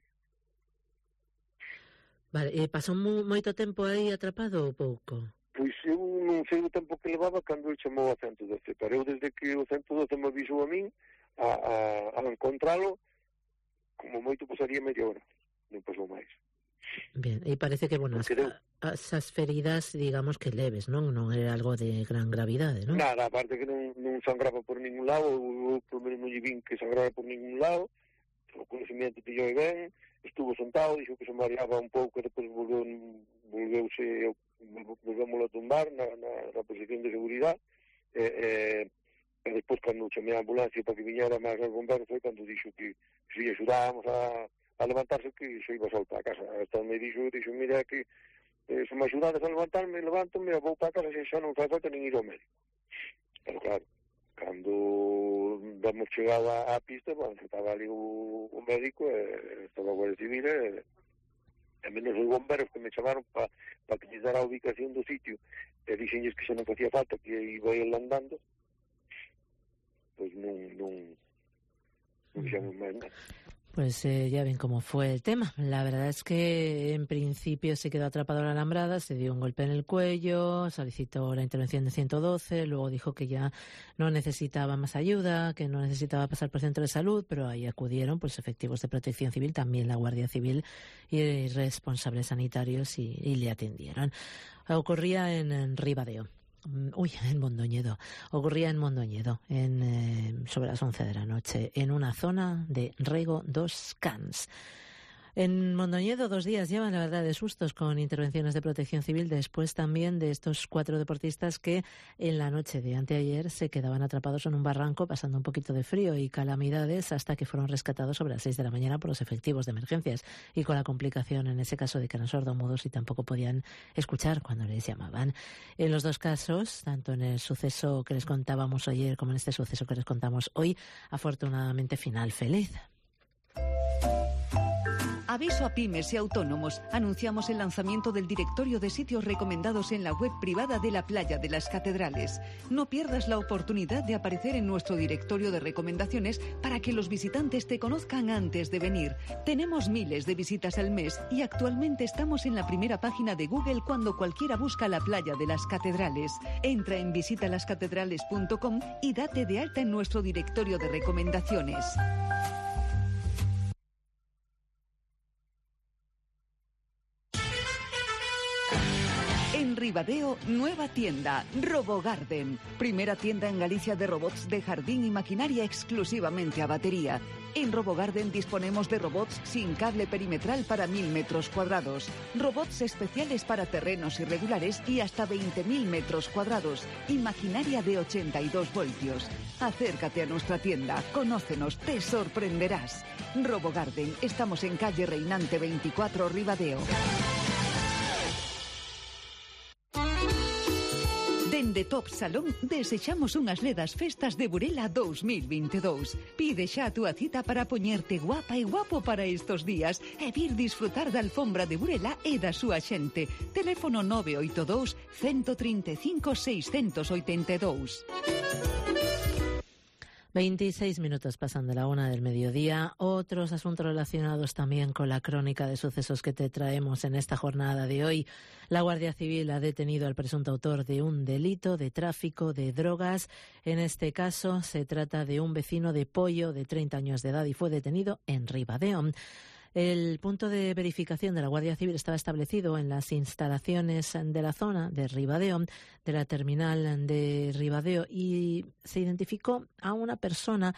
Vale, e pasou moito tempo aí atrapado ou pouco? Pois eu non sei o tempo que levaba cando ele chamou a 112, pero eu desde que o 112 me avisou a min a encontralo, como moito pasaría media hora, non pasou máis. Bien, e parece que, bueno, esas feridas, digamos que leves, non era algo de gran gravidade, non? Nada, aparte que non sangraba por ningún lado, eu por menos non lle vin que sangraba por ningún lado, o conocimiento que yo ben, estuvo sentado, dixo que se mareaba un pouco, e depois volvemos a tumbar na posición de seguridade, e despois cando chamei a ambulancia para que viñera máis os bomberos foi cando dixo que se axudábamos a levantarse que se iba a soltar a casa. Hasta me dixo, mira que se me axudades a levantarme, levántome e vou para a casa, xa non fai falta nin ir ao médico. Pero claro, cando damos chegado á pista, estaba ali o médico, estaba a Guardia Civil, e menos os bomberos que me chamaron para que lles dara a ubicación do sitio, e dixenlles que xa non facía falta, que iba a ir andando, pois non fixamos máis nada. Pues ya ven cómo fue el tema. La verdad es que en principio se quedó atrapado en la alambrada, se dio un golpe en el cuello, solicitó la intervención de 112, luego dijo que ya no necesitaba más ayuda, que no necesitaba pasar por centro de salud, pero ahí acudieron pues efectivos de Protección Civil, también la Guardia Civil y responsables sanitarios y le atendieron. Ocurría en Ribadeo. En Mondoñedo. Ocurría en Mondoñedo sobre las 11 de la noche en una zona de Rego dos Cans. En Mondoñedo 2 días llevan, la verdad, de sustos con intervenciones de protección civil después también de estos 4 deportistas que en la noche de anteayer se quedaban atrapados en un barranco pasando un poquito de frío y calamidades hasta que fueron rescatados sobre las 6 de la mañana por los efectivos de emergencias y con la complicación en ese caso de que eran sordomudos y tampoco podían escuchar cuando les llamaban. En los 2 casos, tanto en el suceso que les contábamos ayer como en este suceso que les contamos hoy, afortunadamente final feliz. Aviso a pymes y autónomos. Anunciamos el lanzamiento del directorio de sitios recomendados en la web privada de la Playa de las Catedrales. No pierdas la oportunidad de aparecer en nuestro directorio de recomendaciones para que los visitantes te conozcan antes de venir. Tenemos miles de visitas al mes y actualmente estamos en la primera página de Google cuando cualquiera busca la Playa de las Catedrales. Entra en visitalascatedrales.com y date de alta en nuestro directorio de recomendaciones. En Ribadeo, nueva tienda, RoboGarden. Primera tienda en Galicia de robots de jardín y maquinaria exclusivamente a batería. En RoboGarden disponemos de robots sin cable perimetral para 1000 metros cuadrados, robots especiales para terrenos irregulares y hasta 20.000 metros cuadrados y maquinaria de 82 voltios. Acércate a nuestra tienda, conócenos, te sorprenderás. RoboGarden, estamos en calle Reinante 24, Ribadeo. Dende Top Salón desexamos unhas ledas festas de Burela 2022. Pide xa a túa cita para poñerte guapa e guapo para estos días e vir disfrutar da alfombra de Burela e da súa xente. Teléfono 982 135 682. 26 minutos pasan de la 1 del mediodía. Otros asuntos relacionados también con la crónica de sucesos que te traemos en esta jornada de hoy. La Guardia Civil ha detenido al presunto autor de un delito de tráfico de drogas. En este caso se trata de un vecino de Pollo de 30 años de edad y fue detenido en Ribadeo. El punto de verificación de la Guardia Civil estaba establecido en las instalaciones de la zona de Ribadeo, de la terminal de Ribadeo, y se identificó a una persona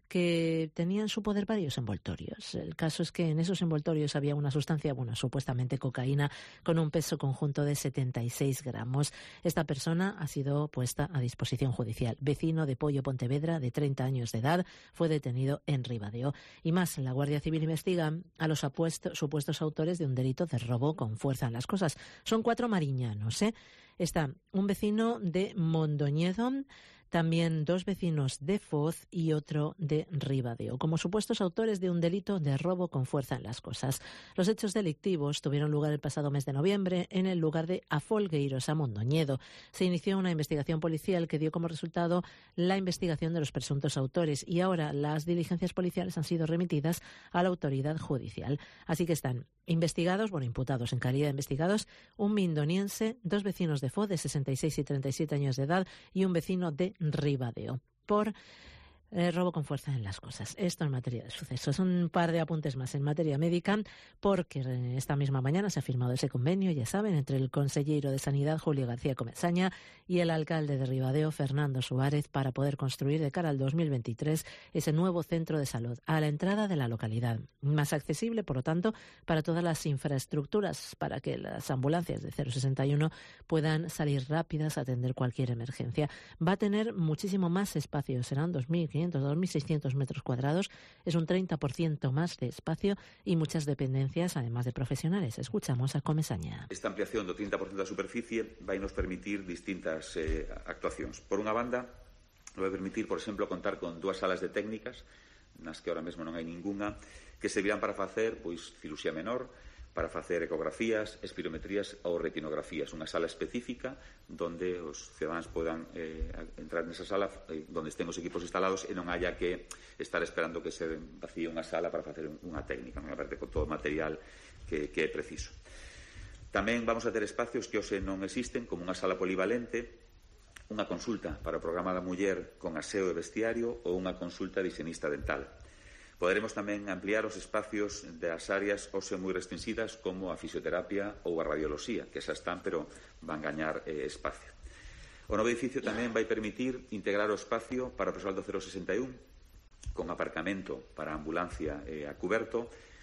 que tenía en su poder varios envoltorios. El caso es que en esos envoltorios había una sustancia, supuestamente cocaína, con un peso conjunto de 76 gramos. Esta persona ha sido puesta a disposición judicial. Vecino de Pollo, Pontevedra, de 30 años de edad, fue detenido en Ribadeo. Y más, la Guardia Civil investiga a los supuestos autores de un delito de robo con fuerza en las cosas. Son 4 mariñanos, Está un vecino de Mondoñedo, también 2 vecinos de Foz y otro de Ribadeo, como supuestos autores de un delito de robo con fuerza en las cosas. Los hechos delictivos tuvieron lugar el pasado mes de noviembre en el lugar de Afolgueiros, a Mondoñedo. Se inició una investigación policial que dio como resultado la investigación de los presuntos autores y ahora las diligencias policiales han sido remitidas a la autoridad judicial. Así que están investigados, imputados en calidad de investigados, un mindoniense, 2 vecinos de Foz de 66 y 37 años de edad y un vecino de Ribadeo por robo con fuerza en las cosas. Esto en materia de sucesos. Un par de apuntes más en materia médica, porque esta misma mañana se ha firmado ese convenio, ya saben, entre el consejero de Sanidad, Julio García Comesaña, y el alcalde de Ribadeo, Fernando Suárez, para poder construir de cara al 2023 ese nuevo centro de salud a la entrada de la localidad. Más accesible, por lo tanto, para todas las infraestructuras, para que las ambulancias de 061 puedan salir rápidas a atender cualquier emergencia. Va a tener muchísimo más espacio, serán 2.600 metros cuadrados, es un 30% más de espacio y muchas dependencias, además de profesionales. Escuchamos a Comesaña. Esta ampliación do 30% da superficie vai nos permitir distintas actuacións. Por unha banda, vai permitir, por exemplo, contar con 2 salas de técnicas, nas que ahora mesmo non hai ningunha, que servirán para facer cirurxía menor, para facer ecografías, espirometrías ou retinografías. Unha sala específica onde os cidadáns podan entrar nesa sala onde estén os equipos instalados e non haya que estar esperando que se vacíe unha sala para facer unha técnica, aparte con todo o material que é preciso. Tamén vamos a ter espacios que hoxe non existen, como unha sala polivalente, unha consulta para o programa da muller con aseo e vestiario ou unha consulta de higienista dental. Poderemos tamén ampliar os espacios das áreas hoxe moi restringidas como a fisioterapia ou a radioloxía, que xa están, pero van gañar espacio. O novo edificio tamén vai permitir integrar o espacio para o persoal do 061 con aparcamento para a ambulancia a cuberto,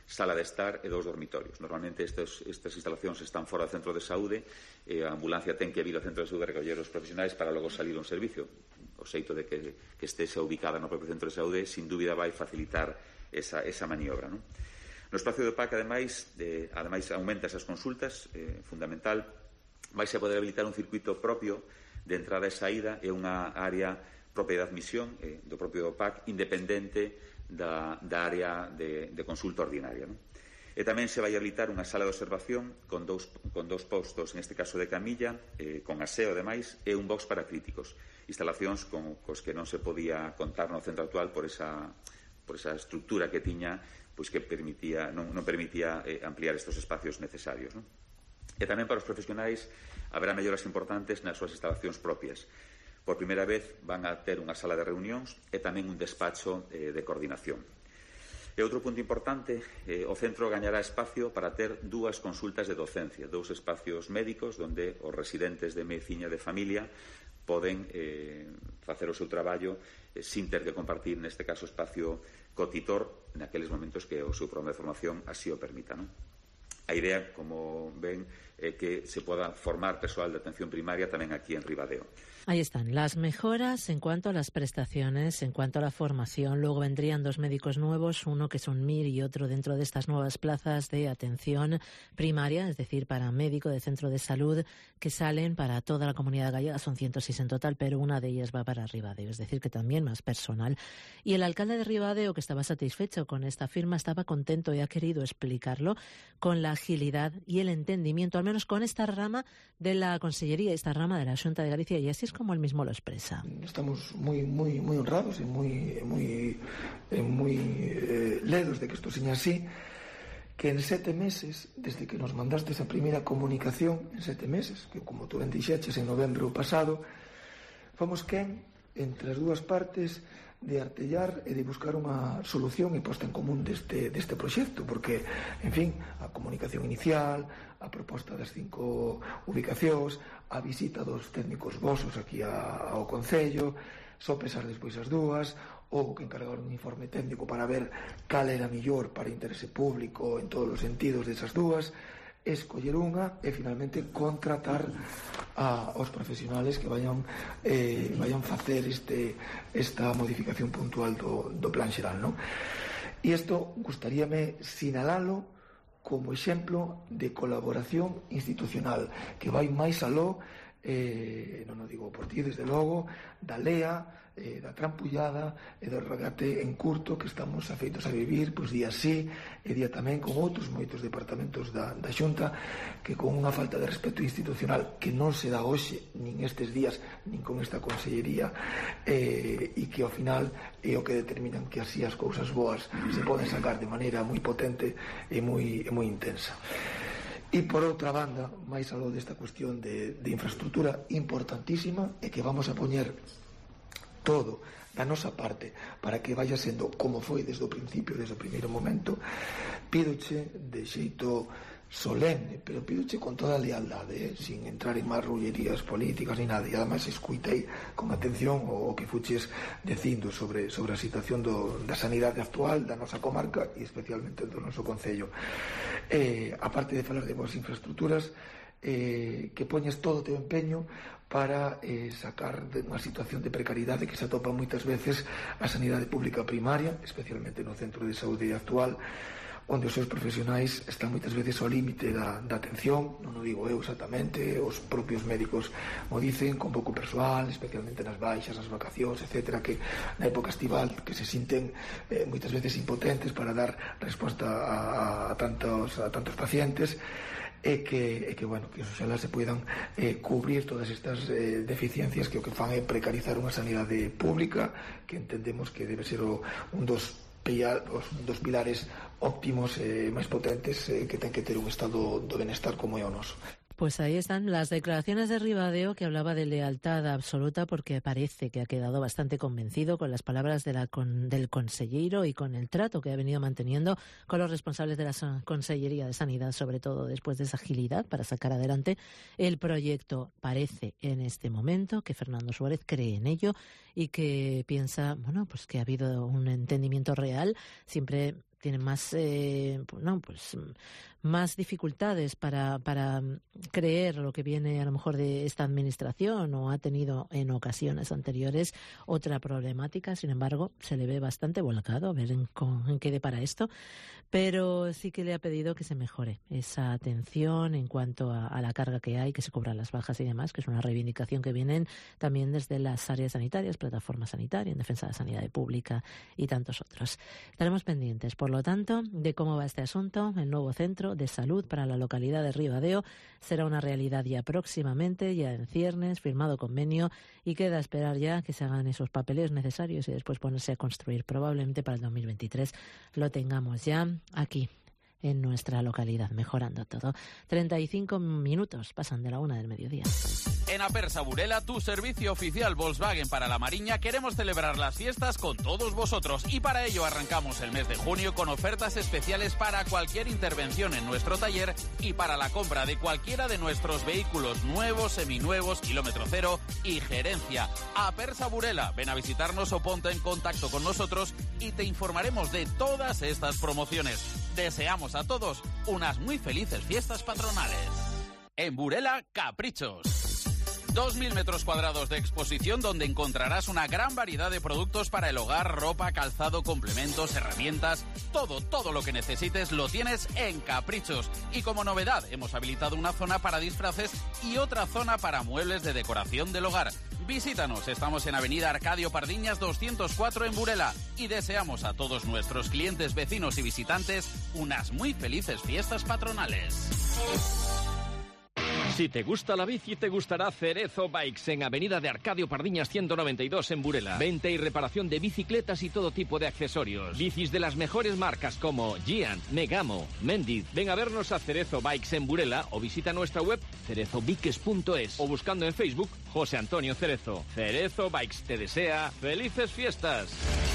sala de estar e 2 dormitorios. Normalmente estas instalacións están fora do centro de saúde e a ambulancia ten que vir ao centro de saúde a recoller os profesionais para logo salir a un servicio. O xeito de que estése ubicada no propio centro de saúde sin dúbida vai facilitar esa maniobra, non? No espacio do PAC, ademais aumenta esas consultas, fundamental. Vais a poder habilitar un circuito propio de entrada e saída e unha área propia de admisión do propio PAC independente da área de consulta ordinaria, non? E tamén se vai habilitar unha sala de observación con dous postos, neste caso de camilla, con aseo ademais, e un box para críticos, instalacións cos que non se podía contar no centro actual por esa estructura que tiña, pois que non permitía ampliar estes espacios necesarios, non? E tamén para os profesionais haberá melloras importantes nas súas instalacións propias. Por primeira vez van a ter unha sala de reunións e tamén un despacho de coordinación. E outro punto importante, o centro gañará espacio para ter 2 consultas de docencia, 2 espacios médicos onde os residentes de medicina de familia poden facer o seu traballo sin ter que compartir, neste caso, espacio co titor naqueles momentos que o seu programa de formación así o permita, non? A idea, como ven, é que se poda formar persoal de atención primaria tamén aquí en Ribadeo. Ahí están las mejoras en cuanto a las prestaciones, en cuanto a la formación. Luego vendrían 2 médicos nuevos, uno que son MIR y otro dentro de estas nuevas plazas de atención primaria, es decir, para médico de centro de salud, que salen para toda la comunidad gallega. Son 106 en total, pero una de ellas va para Ribadeo, es decir, que también más personal. Y el alcalde de Ribadeo, que estaba satisfecho con esta firma, estaba contento y ha querido explicarlo con la agilidad y el entendimiento, al menos con esta rama de la Consellería, esta rama de la Xunta de Galicia, y así es como él mismo lo expresa. Estamos muy honrados y muy ledos de que esto sea así, que en 7 meses, desde que nos mandaste esa primeira comunicación, en 7 meses, que como tú ben dixeches en novembro pasado, fomos quen, entre as 2 partes, de artellar e de buscar unha solución e posta en común deste proxecto, porque, en fin, a comunicación inicial, a proposta das 5 ubicacións, a visita dos técnicos vosos aquí ao Concello, sopesar despois as 2, ou que encargaron un informe técnico para ver cal era mellor para interese público en todos os sentidos desas 2, escoller unha e finalmente contratar aos profesionales que vayan facer esta modificación puntual do plan xeral, non? E isto gustaríame sinalalo como exemplo de colaboración institucional que vai máis aló, non o digo por ti, desde logo, da LEA, da trampullada e do regate en curto que estamos afeitos a vivir, pois día sí e día tamén con outros moitos departamentos da Xunta, que con unha falta de respeto institucional que non se dá hoxe, nin estes días, nin con esta consellería, e que ao final é o que determinan que así as cousas boas se poden sacar de maneira moi potente e moi intensa. E por outra banda, máis aló desta cuestión de infraestructura importantísima, e que vamos a poñer todo da nosa parte para que vaya sendo como foi desde o principio, desde o primeiro momento, pídoche de xeito solemne, pero pídoche con toda a lealdade, sin entrar en marrullerías políticas ni nada, e además escuitei con atención o que fuches dicindo sobre a situación da sanidade actual da nosa comarca e especialmente do noso concello. Aparte de falar de boas infraestructuras, que poñes todo o teu empeño para sacar de unha situación de precariedade que se atopa moitas veces a sanidade pública primaria, especialmente no centro de saúde actual, onde os seus profesionais están moitas veces ao límite da atención, non o digo eu exactamente, os propios médicos mo dicen, con pouco persoal, especialmente nas baixas, nas vacacións, etc., que na época estival que se sinten moitas veces impotentes para dar resposta a tantos pacientes, e que oxalá se poidan cubrir todas estas deficiencias que o que fan é precarizar unha sanidade pública que entendemos que debe ser un dos pilares óptimos e máis potentes que ten que ter un estado do benestar como é o noso. Pues ahí están las declaraciones de Ribadeo, que hablaba de lealtad absoluta, porque parece que ha quedado bastante convencido con las palabras del consellero y con el trato que ha venido manteniendo con los responsables de la Consellería de Sanidad, sobre todo después de esa agilidad para sacar adelante el proyecto. Parece en este momento que Fernando Suárez cree en ello y que piensa, bueno, pues que ha habido un entendimiento real. Siempre tienen más más dificultades para creer lo que viene a lo mejor de esta administración, o ha tenido en ocasiones anteriores otra problemática. Sin embargo, se le ve bastante volcado, a ver en qué depara esto, pero sí que le ha pedido que se mejore esa atención en cuanto a la carga que hay, que se cubran las bajas y demás, que es una reivindicación que vienen también desde las áreas sanitarias, Plataforma Sanitaria, en defensa de la sanidad pública y tantos otros. Estaremos pendientes, por lo tanto, de cómo va este asunto. El nuevo centro de salud para la localidad de Ribadeo será una realidad ya próximamente, ya en ciernes, firmado convenio, y queda esperar ya que se hagan esos papeleos necesarios y después ponerse a construir. Probablemente para el 2023 lo tengamos ya aquí en nuestra localidad, mejorando todo. 35 minutos pasan de la 1 del mediodía. En Apersa Burela, tu servicio oficial Volkswagen para la Mariña, queremos celebrar las fiestas con todos vosotros, y para ello arrancamos el mes de junio con ofertas especiales para cualquier intervención en nuestro taller y para la compra de cualquiera de nuestros vehículos nuevos, seminuevos, kilómetro cero y gerencia. Apersa Burela, ven a visitarnos o ponte en contacto con nosotros y te informaremos de todas estas promociones. Deseamos a todos unas muy felices fiestas patronales. En Burela, Caprichos. 2.000 metros cuadrados de exposición donde encontrarás una gran variedad de productos para el hogar, ropa, calzado, complementos, herramientas, todo lo que necesites lo tienes en Caprichos. Y como novedad, hemos habilitado una zona para disfraces y otra zona para muebles de decoración del hogar. Visítanos, estamos en Avenida Arcadio Pardiñas 204 en Burela, y deseamos a todos nuestros clientes, vecinos y visitantes unas muy felices fiestas patronales. Si te gusta la bici, te gustará Cerezo Bikes en Avenida de Arcadio Pardiñas 192 en Burela. Venta y reparación de bicicletas y todo tipo de accesorios. Bicis de las mejores marcas como Giant, Megamo, Mendiz. Ven a vernos a Cerezo Bikes en Burela o visita nuestra web cerezobikes.es o buscando en Facebook José Antonio Cerezo. Cerezo Bikes te desea felices fiestas.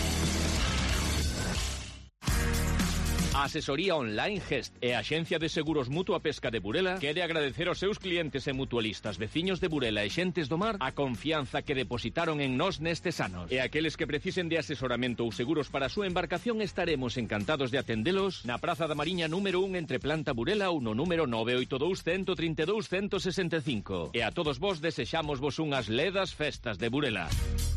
Asesoría online Gest e Axencia de Seguros Mutua Pesca de Burela quere agradecer aos seus clientes e mutualistas, veciños de Burela e xentes do mar a confianza que depositaron en nós nestes anos. E aqueles que precisen de asesoramento ou seguros para a súa embarcación, estaremos encantados de atendelos na Praza da Mariña número 1 entre Planta Burela ou no número 982 132 165. E a todos vos desexamos vos unhas ledas festas de Burela.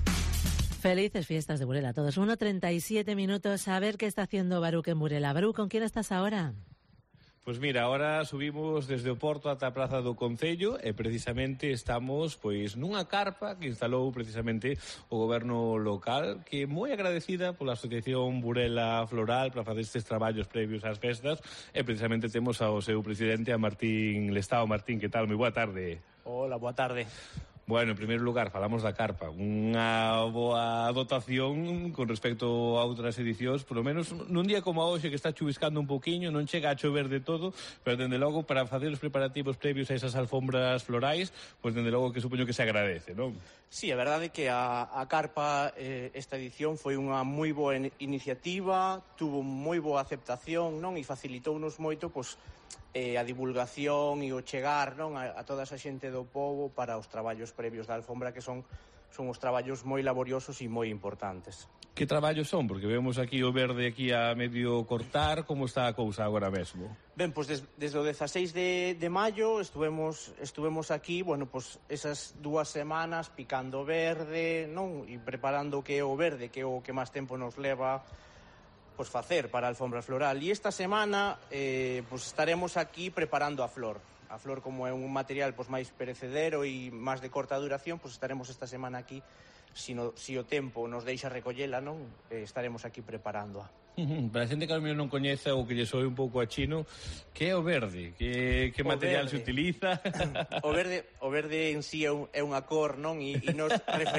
Felices fiestas de Burela a todos. 1:37 minutos. A ver qué está haciendo Baruc en Burela. Baruc, ¿con quién estás ahora? Pois mira, ahora subimos desde o Porto ata a Praza do Concello e precisamente estamos pois nunha carpa que instalou precisamente o goberno local, que é moi agradecida pola Asociación Burela Floral para facer estes traballos previos ás festas, e precisamente temos ao seu presidente, a Martín Lestao. Martín, que tal? Moi boa tarde. Hola, boa tarde. Bueno, en primeiro lugar, falamos da carpa. Unha boa dotación con respecto a outras edicións, polo menos nun día como hoxe que está chuviscando un poquinho, non chega a chover de todo, pero dende logo para facer os preparativos previos a esas alfombras florais, pois dende logo que supoño que se agradece, non? Sí, a verdade é que a carpa esta edición foi unha moi boa iniciativa, tuvo moi boa aceptación, non? E facilitounos moito, pois, a divulgación e o chegar, non, a toda esa xente do pobo para os traballos previos da alfombra, que son os traballos moi laboriosos e moi importantes. Que traballos son? Porque vemos aquí o verde aquí a medio cortar. Como está a cousa agora mesmo? Ben, pois desde o 16 de maio estuvemos aquí, bueno, pois esas 2 semanas picando verde, non, e preparando o que é o verde, que é o que máis tempo nos leva pois facer para a alfombra floral. E esta semana pois estaremos aquí preparando a flor. A flor, como é un material pois máis perecedero e máis de corta duración, pois estaremos esta semana aquí, si o tempo nos deixa recollela, non, estaremos aquí preparándoa. Para a xente que a non coñeza ou que lle soe un pouco a chino, que é o verde? Que material se utiliza? O verde en sí é unha cor, non? E nos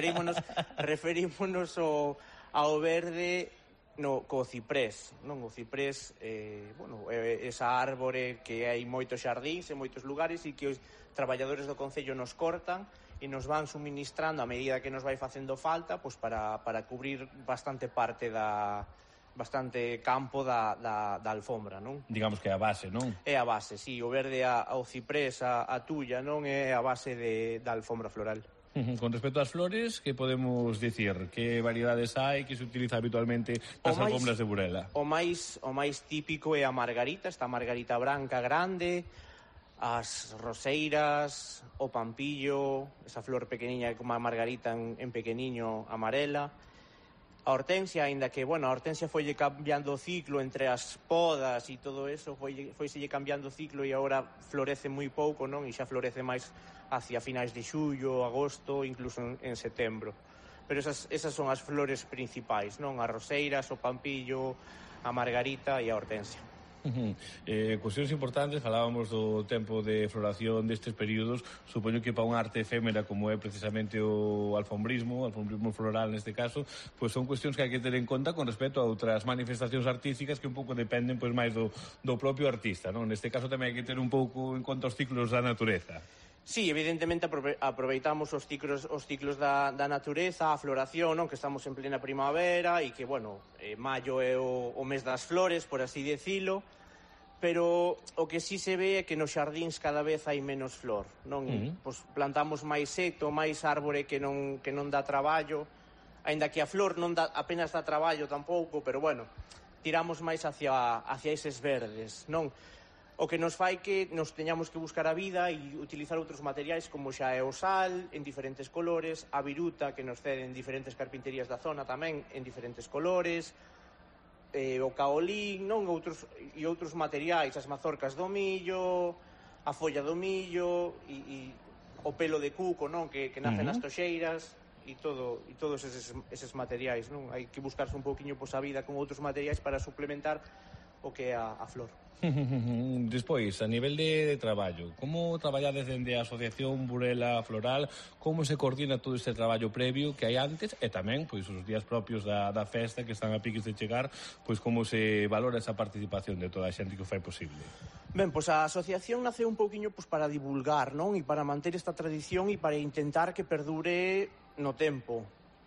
referímonos ao verde co ciprés, non? O ciprés, bueno, esa árbore que hai moitos xardíns en moitos lugares e que os traballadores do Concello nos cortan e nos van suministrando a medida que nos vai facendo falta, pois para cubrir bastante campo da alfombra, non? Digamos que é a base, non? É a base, sí, o verde, o ciprés, a tulla, non? É a base da alfombra floral. Con respecto ás flores, que podemos dicir? Que variedades hai que se utiliza habitualmente nas alfombras de Burela? O máis típico é a margarita, esta margarita branca grande, as roseiras, o pampillo, esa flor pequeniña como a margarita en pequeniño amarela. A hortensia, aínda que, a hortensia foille cambiando o ciclo entre as podas e todo eso, foiselle cambiando o ciclo e agora florece moi pouco, non? E xa florece máis hacia finais de xullo, agosto, incluso en setembro. Pero esas son as flores principais, non? As roseiras, o pampillo, a margarita e a hortensia. Cuestións importantes, falábamos do tempo de floración destes períodos. Supoño que para unha arte efémera como é precisamente o alfombrismo floral neste caso, pois son cuestións que hai que ter en conta con respecto a outras manifestacións artísticas que un pouco dependen pois máis do propio artista, non? Neste caso tamén hai que ter un pouco en conta os ciclos da natureza. Sí, evidentemente aproveitamos os ciclos da natureza, a floración, non? Que estamos en plena primavera e que, maio é o mes das flores, por así decilo, pero o que sí se ve é que nos xardíns cada vez hai menos flor, non? Pois plantamos máis seto, máis árbore que non dá traballo, aínda que a flor non apenas dá traballo tampouco, pero tiramos máis hacia eses verdes, non? O que nos fai que nos teñamos que buscar a vida e utilizar outros materiais como xa é o sal, en diferentes colores, a viruta que nos ceden diferentes carpinterías da zona tamén en diferentes colores, o caolín, non? Outros materiais, as mazorcas do millo, a folla do millo e o pelo de cuco, non? Que nace nas toxeiras e todos eses materiais, non? Hai que buscarse un pouquiño a vida con outros materiais para suplementar o que é a flor. Despois, a nivel de traballo, como traballades dende a Asociación Burela Floral, como se coordina todo este traballo previo que hai antes e tamén pois os días propios da festa que están a piques de chegar, pois como se valora esa participación de toda a xente que o fai posible? Ben, pois a asociación nace un pouquiño para divulgar, non? E para manter esta tradición e para intentar que perdure no tempo.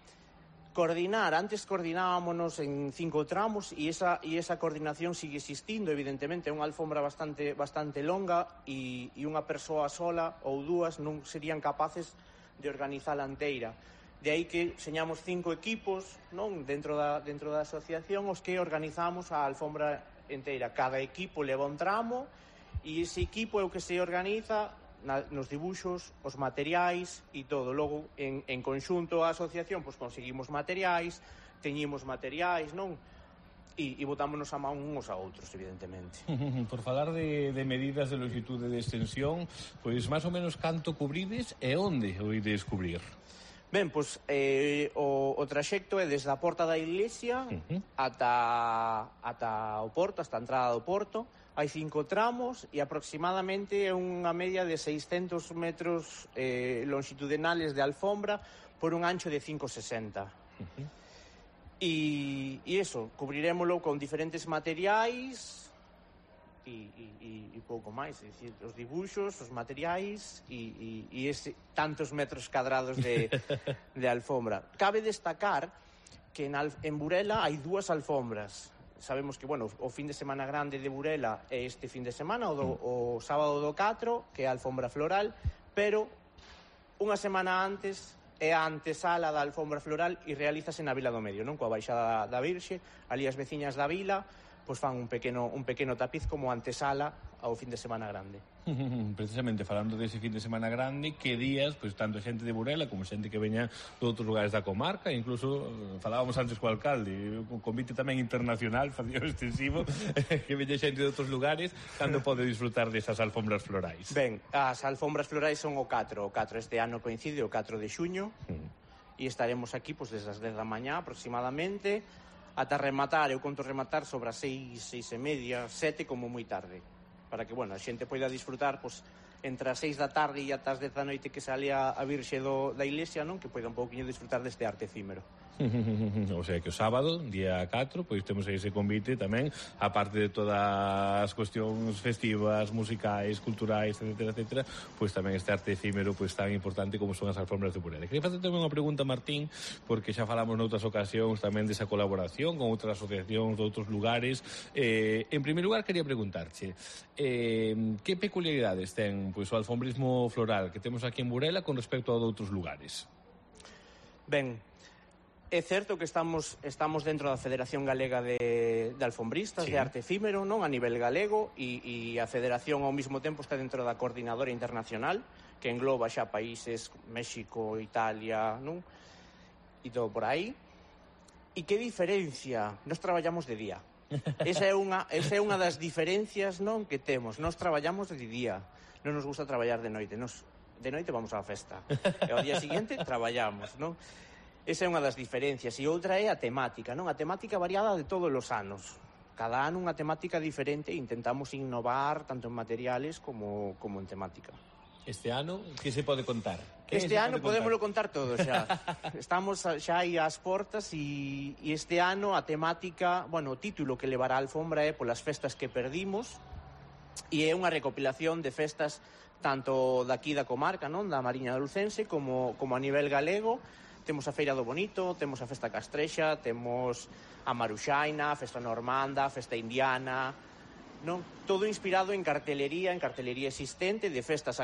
Antes coordinábamos en 5 tramos e esa coordinación sigue existindo, evidentemente, é unha alfombra bastante longa e unha persoa sola ou dúas non serían capaces de organizar a enteira. De aí que señamos 5 equipos, non? Dentro da asociación os que organizamos a alfombra enteira. Cada equipo leva un tramo e ese equipo é o que se organiza nos dibuxos, os materiais e todo. Logo, en conxunto a asociación, pois conseguimos materiais, teñimos materiais, non? E botámonos a man uns a outros, evidentemente. Por falar de medidas de longitude de extensión, pois máis ou menos canto cubrides e onde o ides cubrir? Ben, pois o traxecto é desde a porta da iglesia ata o porto, ata a entrada do porto. Hai 5 tramos e aproximadamente é unha media de 600 metros longitudinales de alfombra por un ancho de 5,60. E iso, cubrirémolo con diferentes materiais e pouco máis, é dicir, os dibuxos, os materiais e tantos metros cadrados de alfombra. Cabe destacar que en Burela hai 2 alfombras. Sabemos que, o fin de semana grande de Burela é este fin de semana, o sábado do 4, que é a alfombra floral, pero unha semana antes é a antesala da alfombra floral e realízase na Vila do Medio, non? Coa baixada da Virxe, ali as veciñas da vila pois fan un pequeno tapiz como antesala ao fin de semana grande. Precisamente falando dese fin de semana grande, que días, pois tanto xente de Burela como xente que veña de outros lugares da comarca, incluso falábamos antes co alcalde, o convite tamén internacional, facía extensivo, que veña xente de outros lugares, cando pode disfrutar desas alfombras florais? Ben, as alfombras florais son o 4 este ano coincide o 4 de xuño, e estaremos aquí pois desde as 10 da mañá aproximadamente, ata rematar, eu conto rematar sobre as 6:30, 7 como moi tarde, para que, a xente poida disfrutar pois, entre as 6 da tarde e ata as 10 da noite que sale a Virxe da iglesia, non? Que poida un pouquinho disfrutar deste arte efímero. O sea que o sábado, día 4, pois temos ese convite tamén, aparte de todas as cuestións festivas, musicais, culturais, etcétera, pois tamén este arte efímero pois tan importante como son as alfombras de Burela. Queria facer tamén unha pregunta, Martín, porque xa falamos noutras ocasións tamén desa colaboración con outras asociacións de outros lugares. En primeiro lugar, quería preguntarche que peculiaridades ten pois o alfombrismo floral que temos aquí en Burela con respecto a outros lugares? Ben, é certo que estamos dentro da Federación Galega de Alfombristas, sí, de arte efímero, non, a nivel galego, e a Federación ao mesmo tempo está dentro da Coordinadora Internacional, que engloba xa países México, Italia, non? E todo por aí. E que diferencia? Nos traballamos de día. Esa é unha das diferencias, non, que temos. Nos traballamos de día. Non nos gusta traballar de noite. De noite vamos á festa. E ao día seguinte traballamos, non? Esa é unha das diferencias. E outra é a temática, non? A temática variada de todos os anos. Cada ano unha temática diferente e intentamos innovar tanto en materiales como en temática. Este ano, que se pode contar? Este ano podémoslo contar todo xa. Estamos xa aí ás portas e este ano a temática, bueno, o título que levará a alfombra é Polas festas que perdimos, e é unha recopilación de festas tanto daqui da comarca, non, da Mariña Lucense, como a nivel galego. Temos a Feira do Bonito, temos a Festa Castrexa, temos a Maruxaina, a Festa Normanda, a Festa Indiana, non? Todo inspirado en cartelería existente de festas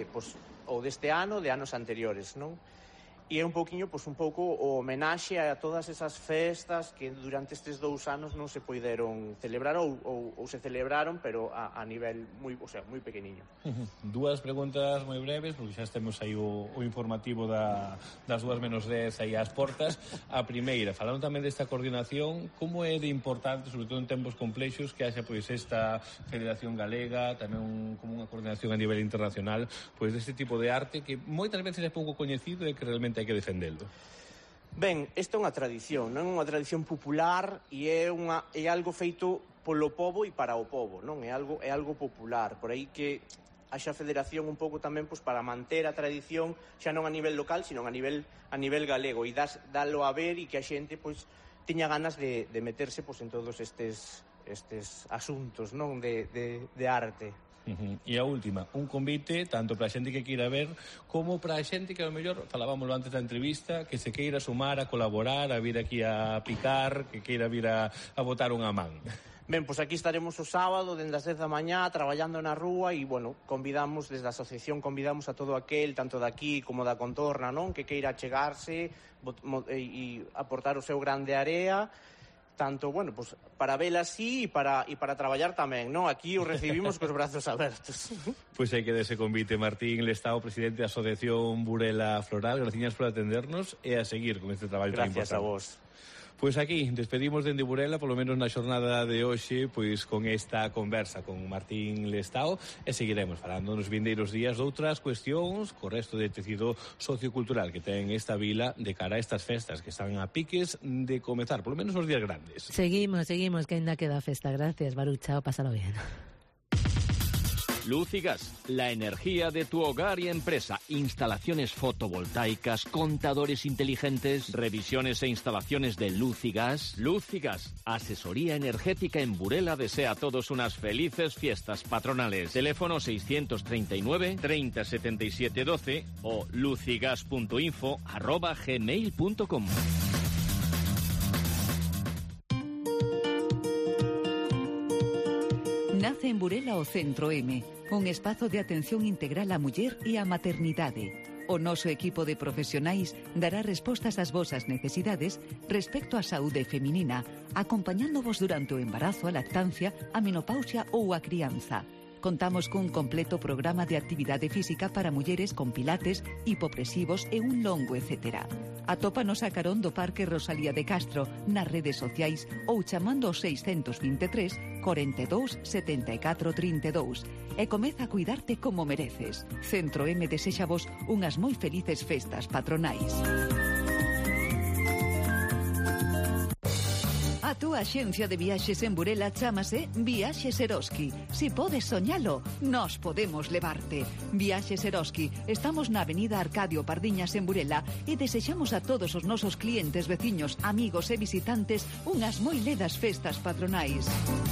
ou deste ano, de anos anteriores, non? E é un pouco o homenaxe a todas esas festas que durante estes 2 anos non se poideron celebrar ou se celebraron, pero a nivel moi pequeniño. Dúas preguntas moi breves, porque xa temos aí o informativo das 2:10 aí ás portas. A primeira, falando tamén desta coordinación, como é de importante, sobre todo en tempos complexos, que haxa pois esta Federación Galega, tamén como unha coordinación a nivel internacional, pois deste tipo de arte que moitas veces é pouco coñecido e que realmente hai que defendelo. Ben, esta é unha tradición, non é unha tradición popular e é algo feito polo pobo e para o pobo, non? É algo popular, por aí que haxa federación un pouco tamén pois para manter a tradición xa non a nivel local, sino a nivel galego e dalo a ver e que a xente pois teña ganas de meterse pois en todos estes asuntos, non, de arte. E a última, un convite tanto para a xente que queira ver como para a xente que ao mellor, falábamoslo antes da entrevista, que se queira sumar a colaborar, a vir aquí a picar, que queira vir a botar unha man. Ben, pois aquí estaremos o sábado dende as 10 da mañá traballando na rúa e, bueno, desde a asociación convidamos a todo aquel, tanto daqui como da contorna, non, que queira chegarse e aportar o seu grande area, tanto, bueno, pues para vela así e para traballar tamén, non? Aquí o recibimos cos brazos abertos. Pois hai que dese convite, Martín Lestao, presidente da Asociación Burela Floral. Gracias por atendernos e a seguir con este traballo tan importante. Gracias a vos. Pois aquí, despedimos dende Burela, polo menos na xornada de hoxe, pois con esta conversa con Martín Lestao, e seguiremos falando nos vindeiros días de outras cuestións co resto de tecido sociocultural que ten esta vila de cara a estas festas que están a piques de comezar, polo menos os días grandes. Seguimos, que ainda queda festa. Gracias, Baru, chao, pásalo bien. Luz y Gas, la energía de tu hogar y empresa. Instalaciones fotovoltaicas, contadores inteligentes, revisiones e instalaciones de luz y gas. Luz y Gas, asesoría energética en Burela, desea a todos unas felices fiestas patronales. Teléfono 639 30 77 12 o lucigas.info@gmail.com. Nace en Burela o Centro M, un espazo de atención integral á muller e á maternidade. O noso equipo de profesionais dará respostas ás vosas necesidades respecto á saúde feminina, acompañándovos durante o embarazo, a lactancia, a menopausia ou a crianza. Contamos cun completo programa de actividade física para mulleres con pilates, hipopresivos e un longo etcétera. Atópanos a carón do Parque Rosalía de Castro nas redes sociais ou chamando ao 623 42 74 32 e comeza a cuidarte como mereces. Centro M desexa vos unhas moi felices festas patronais. A tú túa axencia de viaxes en Burela chámase Viaxes Eroski. Si podes soñalo, nós podemos levarte. Viaxes Eroski. Estamos na avenida Arcadio Pardiñas en Burela e desexamos a todos os nosos clientes, veciños, amigos e visitantes unhas moi ledas festas patronais.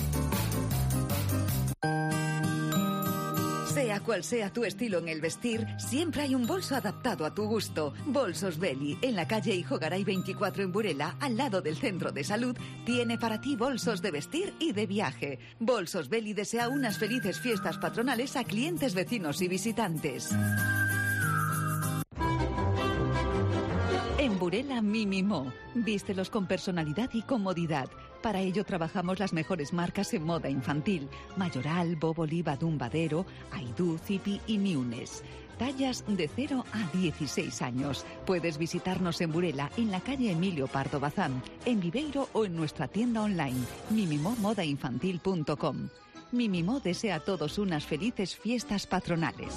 Sea cual sea tu estilo en el vestir, siempre hay un bolso adaptado a tu gusto. Bolsos Beli, en la calle Hijo Garay 24 en Burela, al lado del centro de salud, tiene para ti bolsos de vestir y de viaje. Bolsos Beli desea unas felices fiestas patronales a clientes, vecinos y visitantes. En Burela Mimimo, vístelos con personalidad y comodidad. Para ello trabajamos las mejores marcas en moda infantil: Mayoral, Boboli, Badum Badero, Aidú, Zipi y Miunes. Tallas de 0 a 16 años. Puedes visitarnos en Burela, en la calle Emilio Pardo Bazán, en Viveiro o en nuestra tienda online, mimimomodainfantil.com. Mimimo desea a todos unas felices fiestas patronales.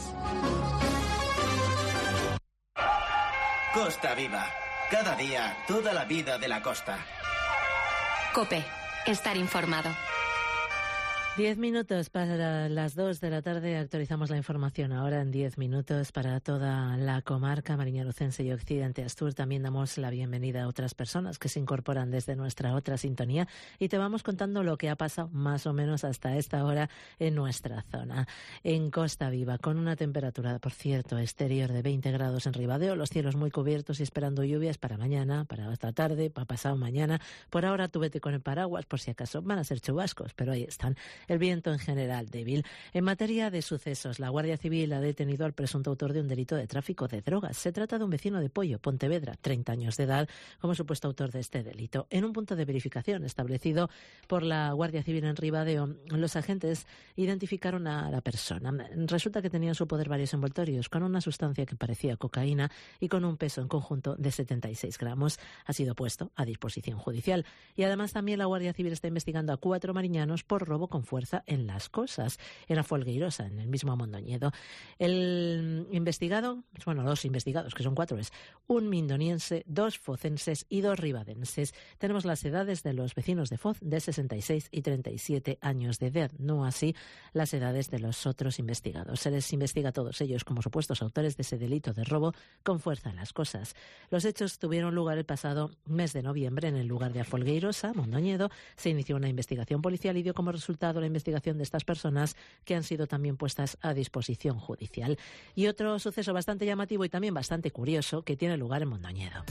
Costa Viva. Cada día, toda la vida de la costa. COPE. Estar informado. 10 minutos para las 2 de la tarde. Actualizamos la información ahora en 10 minutos para toda la comarca mariñalucense y Occidente Astur. También damos la bienvenida a otras personas que se incorporan desde nuestra otra sintonía y te vamos contando lo que ha pasado más o menos hasta esta hora en nuestra zona. En Costa Viva, con una temperatura, por cierto, exterior de 20 grados en Ribadeo, los cielos muy cubiertos y esperando lluvias para mañana, para esta tarde, para pasado mañana. Por ahora tú vete con el paraguas por si acaso van a ser chubascos, pero ahí están. El viento en general débil. En materia de sucesos, la Guardia Civil ha detenido al presunto autor de un delito de tráfico de drogas. Se trata de un vecino de Pollo, Pontevedra, 30 años de edad, como supuesto autor de este delito. En un punto de verificación establecido por la Guardia Civil en Ribadeo, los agentes identificaron a la persona. Resulta que tenía en su poder varios envoltorios con una sustancia que parecía cocaína y con un peso en conjunto de 76 gramos. Ha sido puesto a disposición judicial. Y además también la Guardia Civil está investigando a 4 mariñanos por robo con fuerza en Las Cosas, en la Folgueirosa, en el mismo Mondoñedo. El investigado, bueno, los investigados, que son 4, es un mindoniense, 2 focenses y 2 ribadenses. Tenemos las edades de los vecinos de Foz, de 66 y 37 años de edad, no así las edades de los otros investigados. Se les investiga a todos ellos como supuestos autores de ese delito de robo con fuerza en Las Cosas. Los hechos tuvieron lugar el pasado mes de noviembre en el lugar de Folgueirosa, Mondoñedo. Se inició una investigación policial y dio como resultado la investigación de estas personas que han sido también puestas a disposición judicial. Y otro suceso bastante llamativo y también bastante curioso que tiene lugar en Mondoñedo.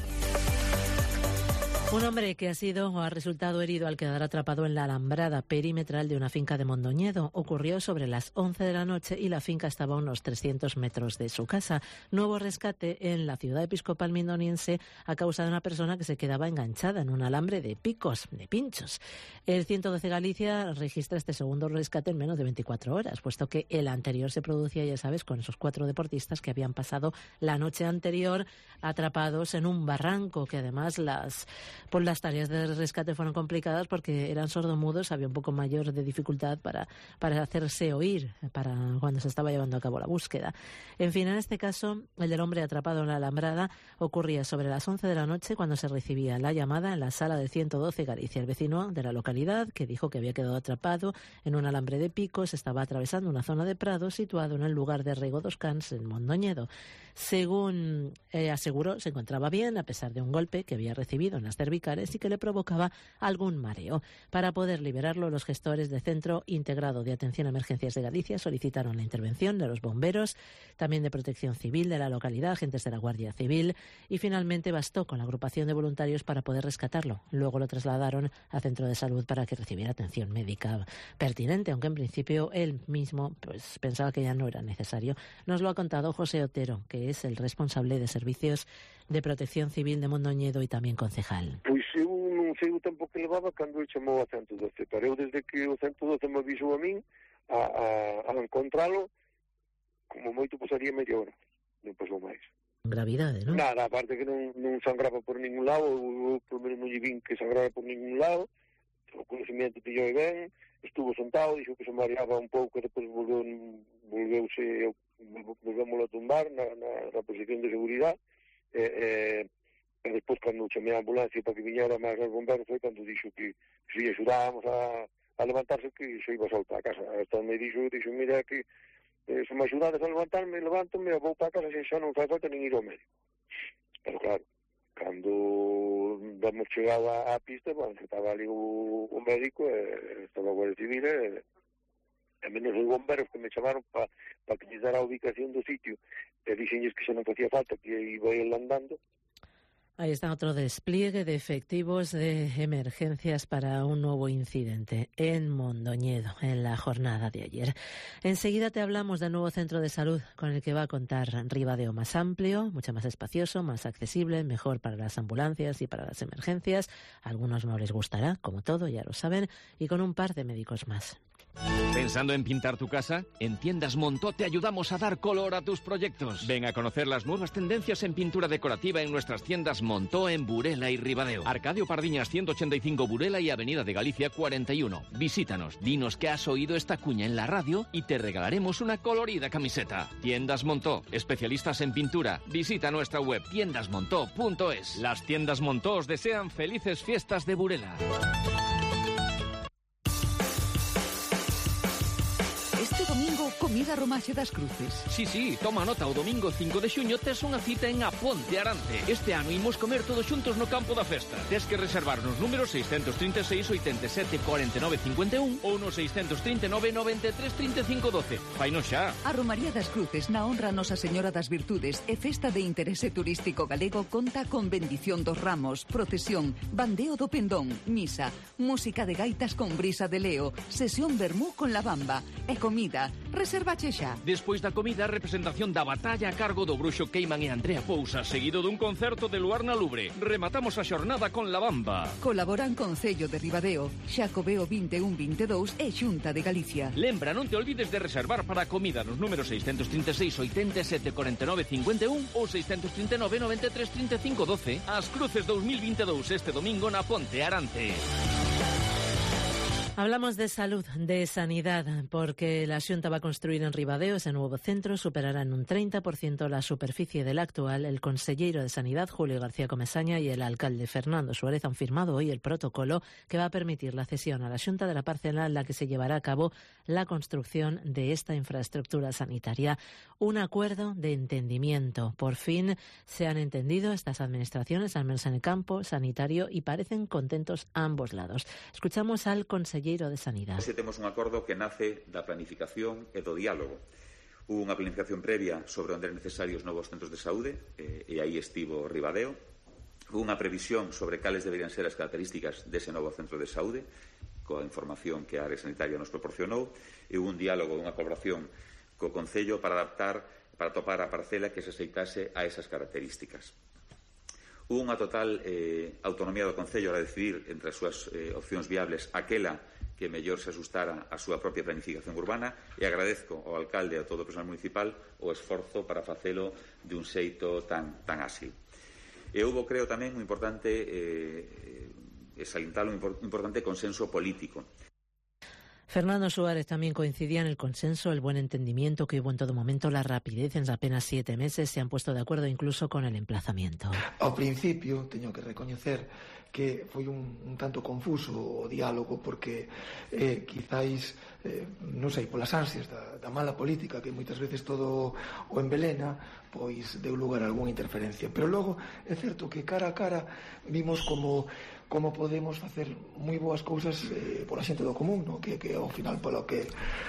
Un hombre que ha sido o ha resultado herido al quedar atrapado en la alambrada perimetral de una finca de Mondoñedo. Ocurrió sobre las 11 de la noche y la finca estaba a unos 300 metros de su casa. Nuevo rescate en la ciudad episcopal mindoniense a causa de una persona que se quedaba enganchada en un alambre de picos, de pinchos. El 112 Galicia registra este segundo rescate en menos de 24 horas, puesto que el anterior se producía, ya sabes, con esos 4 deportistas que habían pasado la noche anterior atrapados en un barranco, que además las tareas de rescate fueron complicadas porque eran sordomudos, había un poco mayor de dificultad para hacerse oír para cuando se estaba llevando a cabo la búsqueda. En fin, en este caso, el del hombre atrapado en la alambrada ocurría sobre las 11 de la noche cuando se recibía la llamada en la sala del 112 Galicia. El vecino de la localidad, que dijo que había quedado atrapado en un alambre de picos, estaba atravesando una zona de prado situado en el lugar de Rego dos Cans, en Mondoñedo. Según aseguró, se encontraba bien a pesar de un golpe que había recibido en las cervicales y que le provocaba algún mareo. Para poder liberarlo, los gestores del Centro Integrado de Atención a Emergencias de Galicia solicitaron la intervención de los bomberos, también de Protección Civil de la localidad, agentes de la Guardia Civil, y finalmente bastó con la agrupación de voluntarios para poder rescatarlo. Luego lo trasladaron al centro de salud para que recibiera atención médica pertinente, aunque en principio él mismo pensaba que ya no era necesario. Nos lo ha contado José Otero, que es el responsable de servicios de Protección Civil de Mondoñedo y también concejal. Pois eu non sei o tempo que levaba cando ele chamou a 112, pero eu desde que o 112 me avisou a min a encontralo, como moito pasaría media hora, non pasou máis. Gravidade, non? Nada, aparte que non sangraba por ningún lado, eu por menos non lle vin que sangrara por ningún lado, o conocimiento que yo ben, estuvo sentado, dixo que se mareaba un pouco e depois volvemos a tumbar na posición de seguridade, E despois, cando chamei a ambulancia para que viñera máis os bomberos, foi cando dixo que se axudábamos a levantarse, que se iba a soltar a casa. Hasta me dixo, mira, que se me axudades a levantarme, levántome, vou para a casa, xa non fai falta nin ir ao médico. Pero claro, cando damos chegado á pista, bueno, estaba ali o médico, estaba a Guardia Civil, e menos os bomberos que me chamaron para que lles dara a ubicación do sitio, e dixenlles que xa non facía falta, que iba ele andando. Ahí está otro despliegue de efectivos de emergencias para un nuevo incidente en Mondoñedo en la jornada de ayer. Enseguida te hablamos del nuevo centro de salud con el que va a contar Ribadeo, más amplio, mucho más espacioso, más accesible, mejor para las ambulancias y para las emergencias. A algunos no les gustará, como todo, ya lo saben, y con un par de médicos más. ¿Pensando en pintar tu casa? En Tiendas Montó te ayudamos a dar color a tus proyectos. Ven a conocer las nuevas tendencias en pintura decorativa en nuestras tiendas Montó en Burela y Ribadeo. Arcadio Pardiñas 185 Burela y Avenida de Galicia 41. Visítanos, dinos que has oído esta cuña en la radio y te regalaremos una colorida camiseta. Tiendas Montó, especialistas en pintura. Visita nuestra web tiendasmontó.es. Las Tiendas Montó os desean felices fiestas de Burela. Comida Romaxe das Cruces. Sí, toma nota, o domingo 5 de xuño tes unha cita en A Ponte Arante. Este ano imos comer todos xuntos no campo da festa. Tes que reservar nos números 636 87 49 51 ou no 639 93 35 12. Fainos xa. A Romaría das Cruces, na honra a Nosa Señora das Virtudes e festa de interese turístico galego, conta con bendición dos ramos, procesión, bandeo do pendón, misa, música de gaitas con brisa de Leo, sesión vermú con la bamba e comida. Reservache xa. Despois da comida, representación da batalla a cargo do bruxo Queiman e Andrea Pousa, seguido dun concerto de Luar na Lubre. Rematamos a xornada con La Bamba. Colaboran Concello de Ribadeo, Xacobeo 2122 e Xunta de Galicia. Lembra, non te olvides de reservar para a comida nos números 636 87 49 51 ou 639 93 35 12. As Cruces 2022 este domingo na Ponte Arante. Hablamos de salud, de sanidad, porque la Xunta va a construir en Ribadeo ese nuevo centro, superará en un 30% la superficie del actual. El consellero de Sanidad, Julio García Comesaña, y el alcalde Fernando Suárez han firmado hoy el protocolo que va a permitir la cesión a la Xunta de la parcela en la que se llevará a cabo la construcción de esta infraestructura sanitaria. Un acuerdo de entendimiento. Por fin se han entendido estas administraciones, al menos en el campo sanitario, y parecen contentos ambos lados. Escuchamos al consellero de Sanidad. Temos un acordo que nace da planificación e do diálogo. Hubo unha planificación previa sobre onde eran necesarios novos centros de saúde, e aí estivo Ribadeo. Hubo unha previsión sobre cales deberían ser as características dese novo centro de saúde, coa información que a área sanitaria nos proporcionou, e hubo un diálogo, unha colaboración co Concello para topar a parcela que se aceitase a esas características. Hubo unha total autonomía do Concello a decidir entre as súas opcións viables aquela que mellor se asustara a súa propia planificación urbana, e agradezco ao alcalde e a todo o personal municipal o esforzo para facelo de un xeito tan áxil. E houve, creo, tamén un importante salientar un importante consenso político. Fernando Suárez también coincidía en el consenso, el buen entendimiento que hubo en todo momento, la rapidez. En apenas 7 meses se han puesto de acuerdo incluso con el emplazamiento. Ao principio, teño que recoñecer que foi un tanto confuso o diálogo, porque quizáis, non sei, polas ansias da mala política, que moitas veces todo o embelena, pois deu lugar a algunha interferencia. Pero logo é certo que cara a cara vimos como podemos facer moi boas cousas pola xente do común, no? que ao final pola que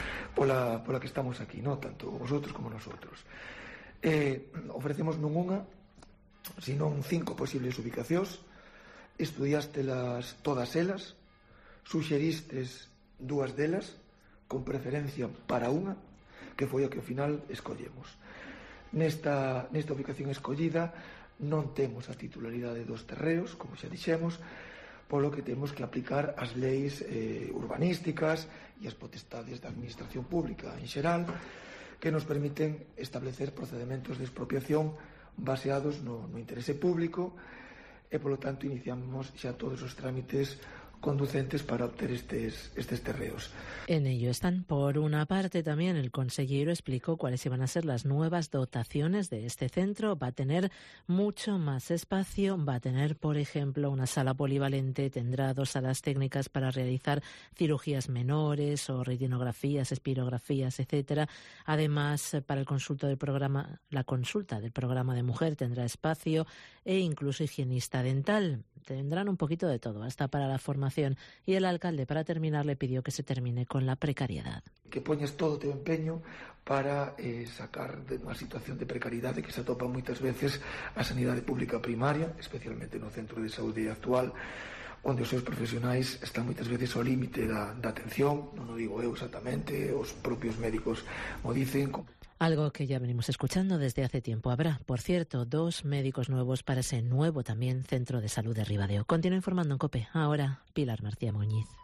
estamos aquí, no? Tanto vosotros como nosotros. Ofrecemos non unha, senón 5 posibles ubicacións. Estudiástelas todas elas, suxeristes 2 delas, con preferencia para unha, que foi a que ao final escollemos. Nesta ubicación escollida non temos a titularidade dos terreos, como xa dixemos, polo que temos que aplicar as leis urbanísticas e as potestades da administración pública en xeral, que nos permiten establecer procedementos de expropiación baseados no interese público, e polo tanto iniciamos xa todos os trámites conducentes para obter estes terreos. En ello están. Por una parte, también el consejero explicó cuáles iban a ser las nuevas dotaciones de este centro. Va a tener mucho más espacio, va a tener, por ejemplo, una sala polivalente, tendrá 2 salas técnicas para realizar cirugías menores o retinografías, espirografías, etcétera. Además, para la consulta del programa de mujer tendrá espacio e incluso higienista dental. Tendrán un poquito de todo, hasta para la formación. Y el alcalde, para terminar, le pidió que se termine con la precariedad. Que poñas todo o teu empeño para sacar de unha situación de precariedade que se atopa moitas veces a sanidade pública primaria, especialmente no centro de saúde actual, onde os seus profesionais están moitas veces ao límite da atención. Non o digo eu exactamente, os propios médicos o dicen. Algo que ya venimos escuchando desde hace tiempo. Habrá, por cierto, 2 médicos nuevos para ese nuevo también centro de salud de Ribadeo. Continúa informando en COPE. Ahora, Pilar García Muñiz.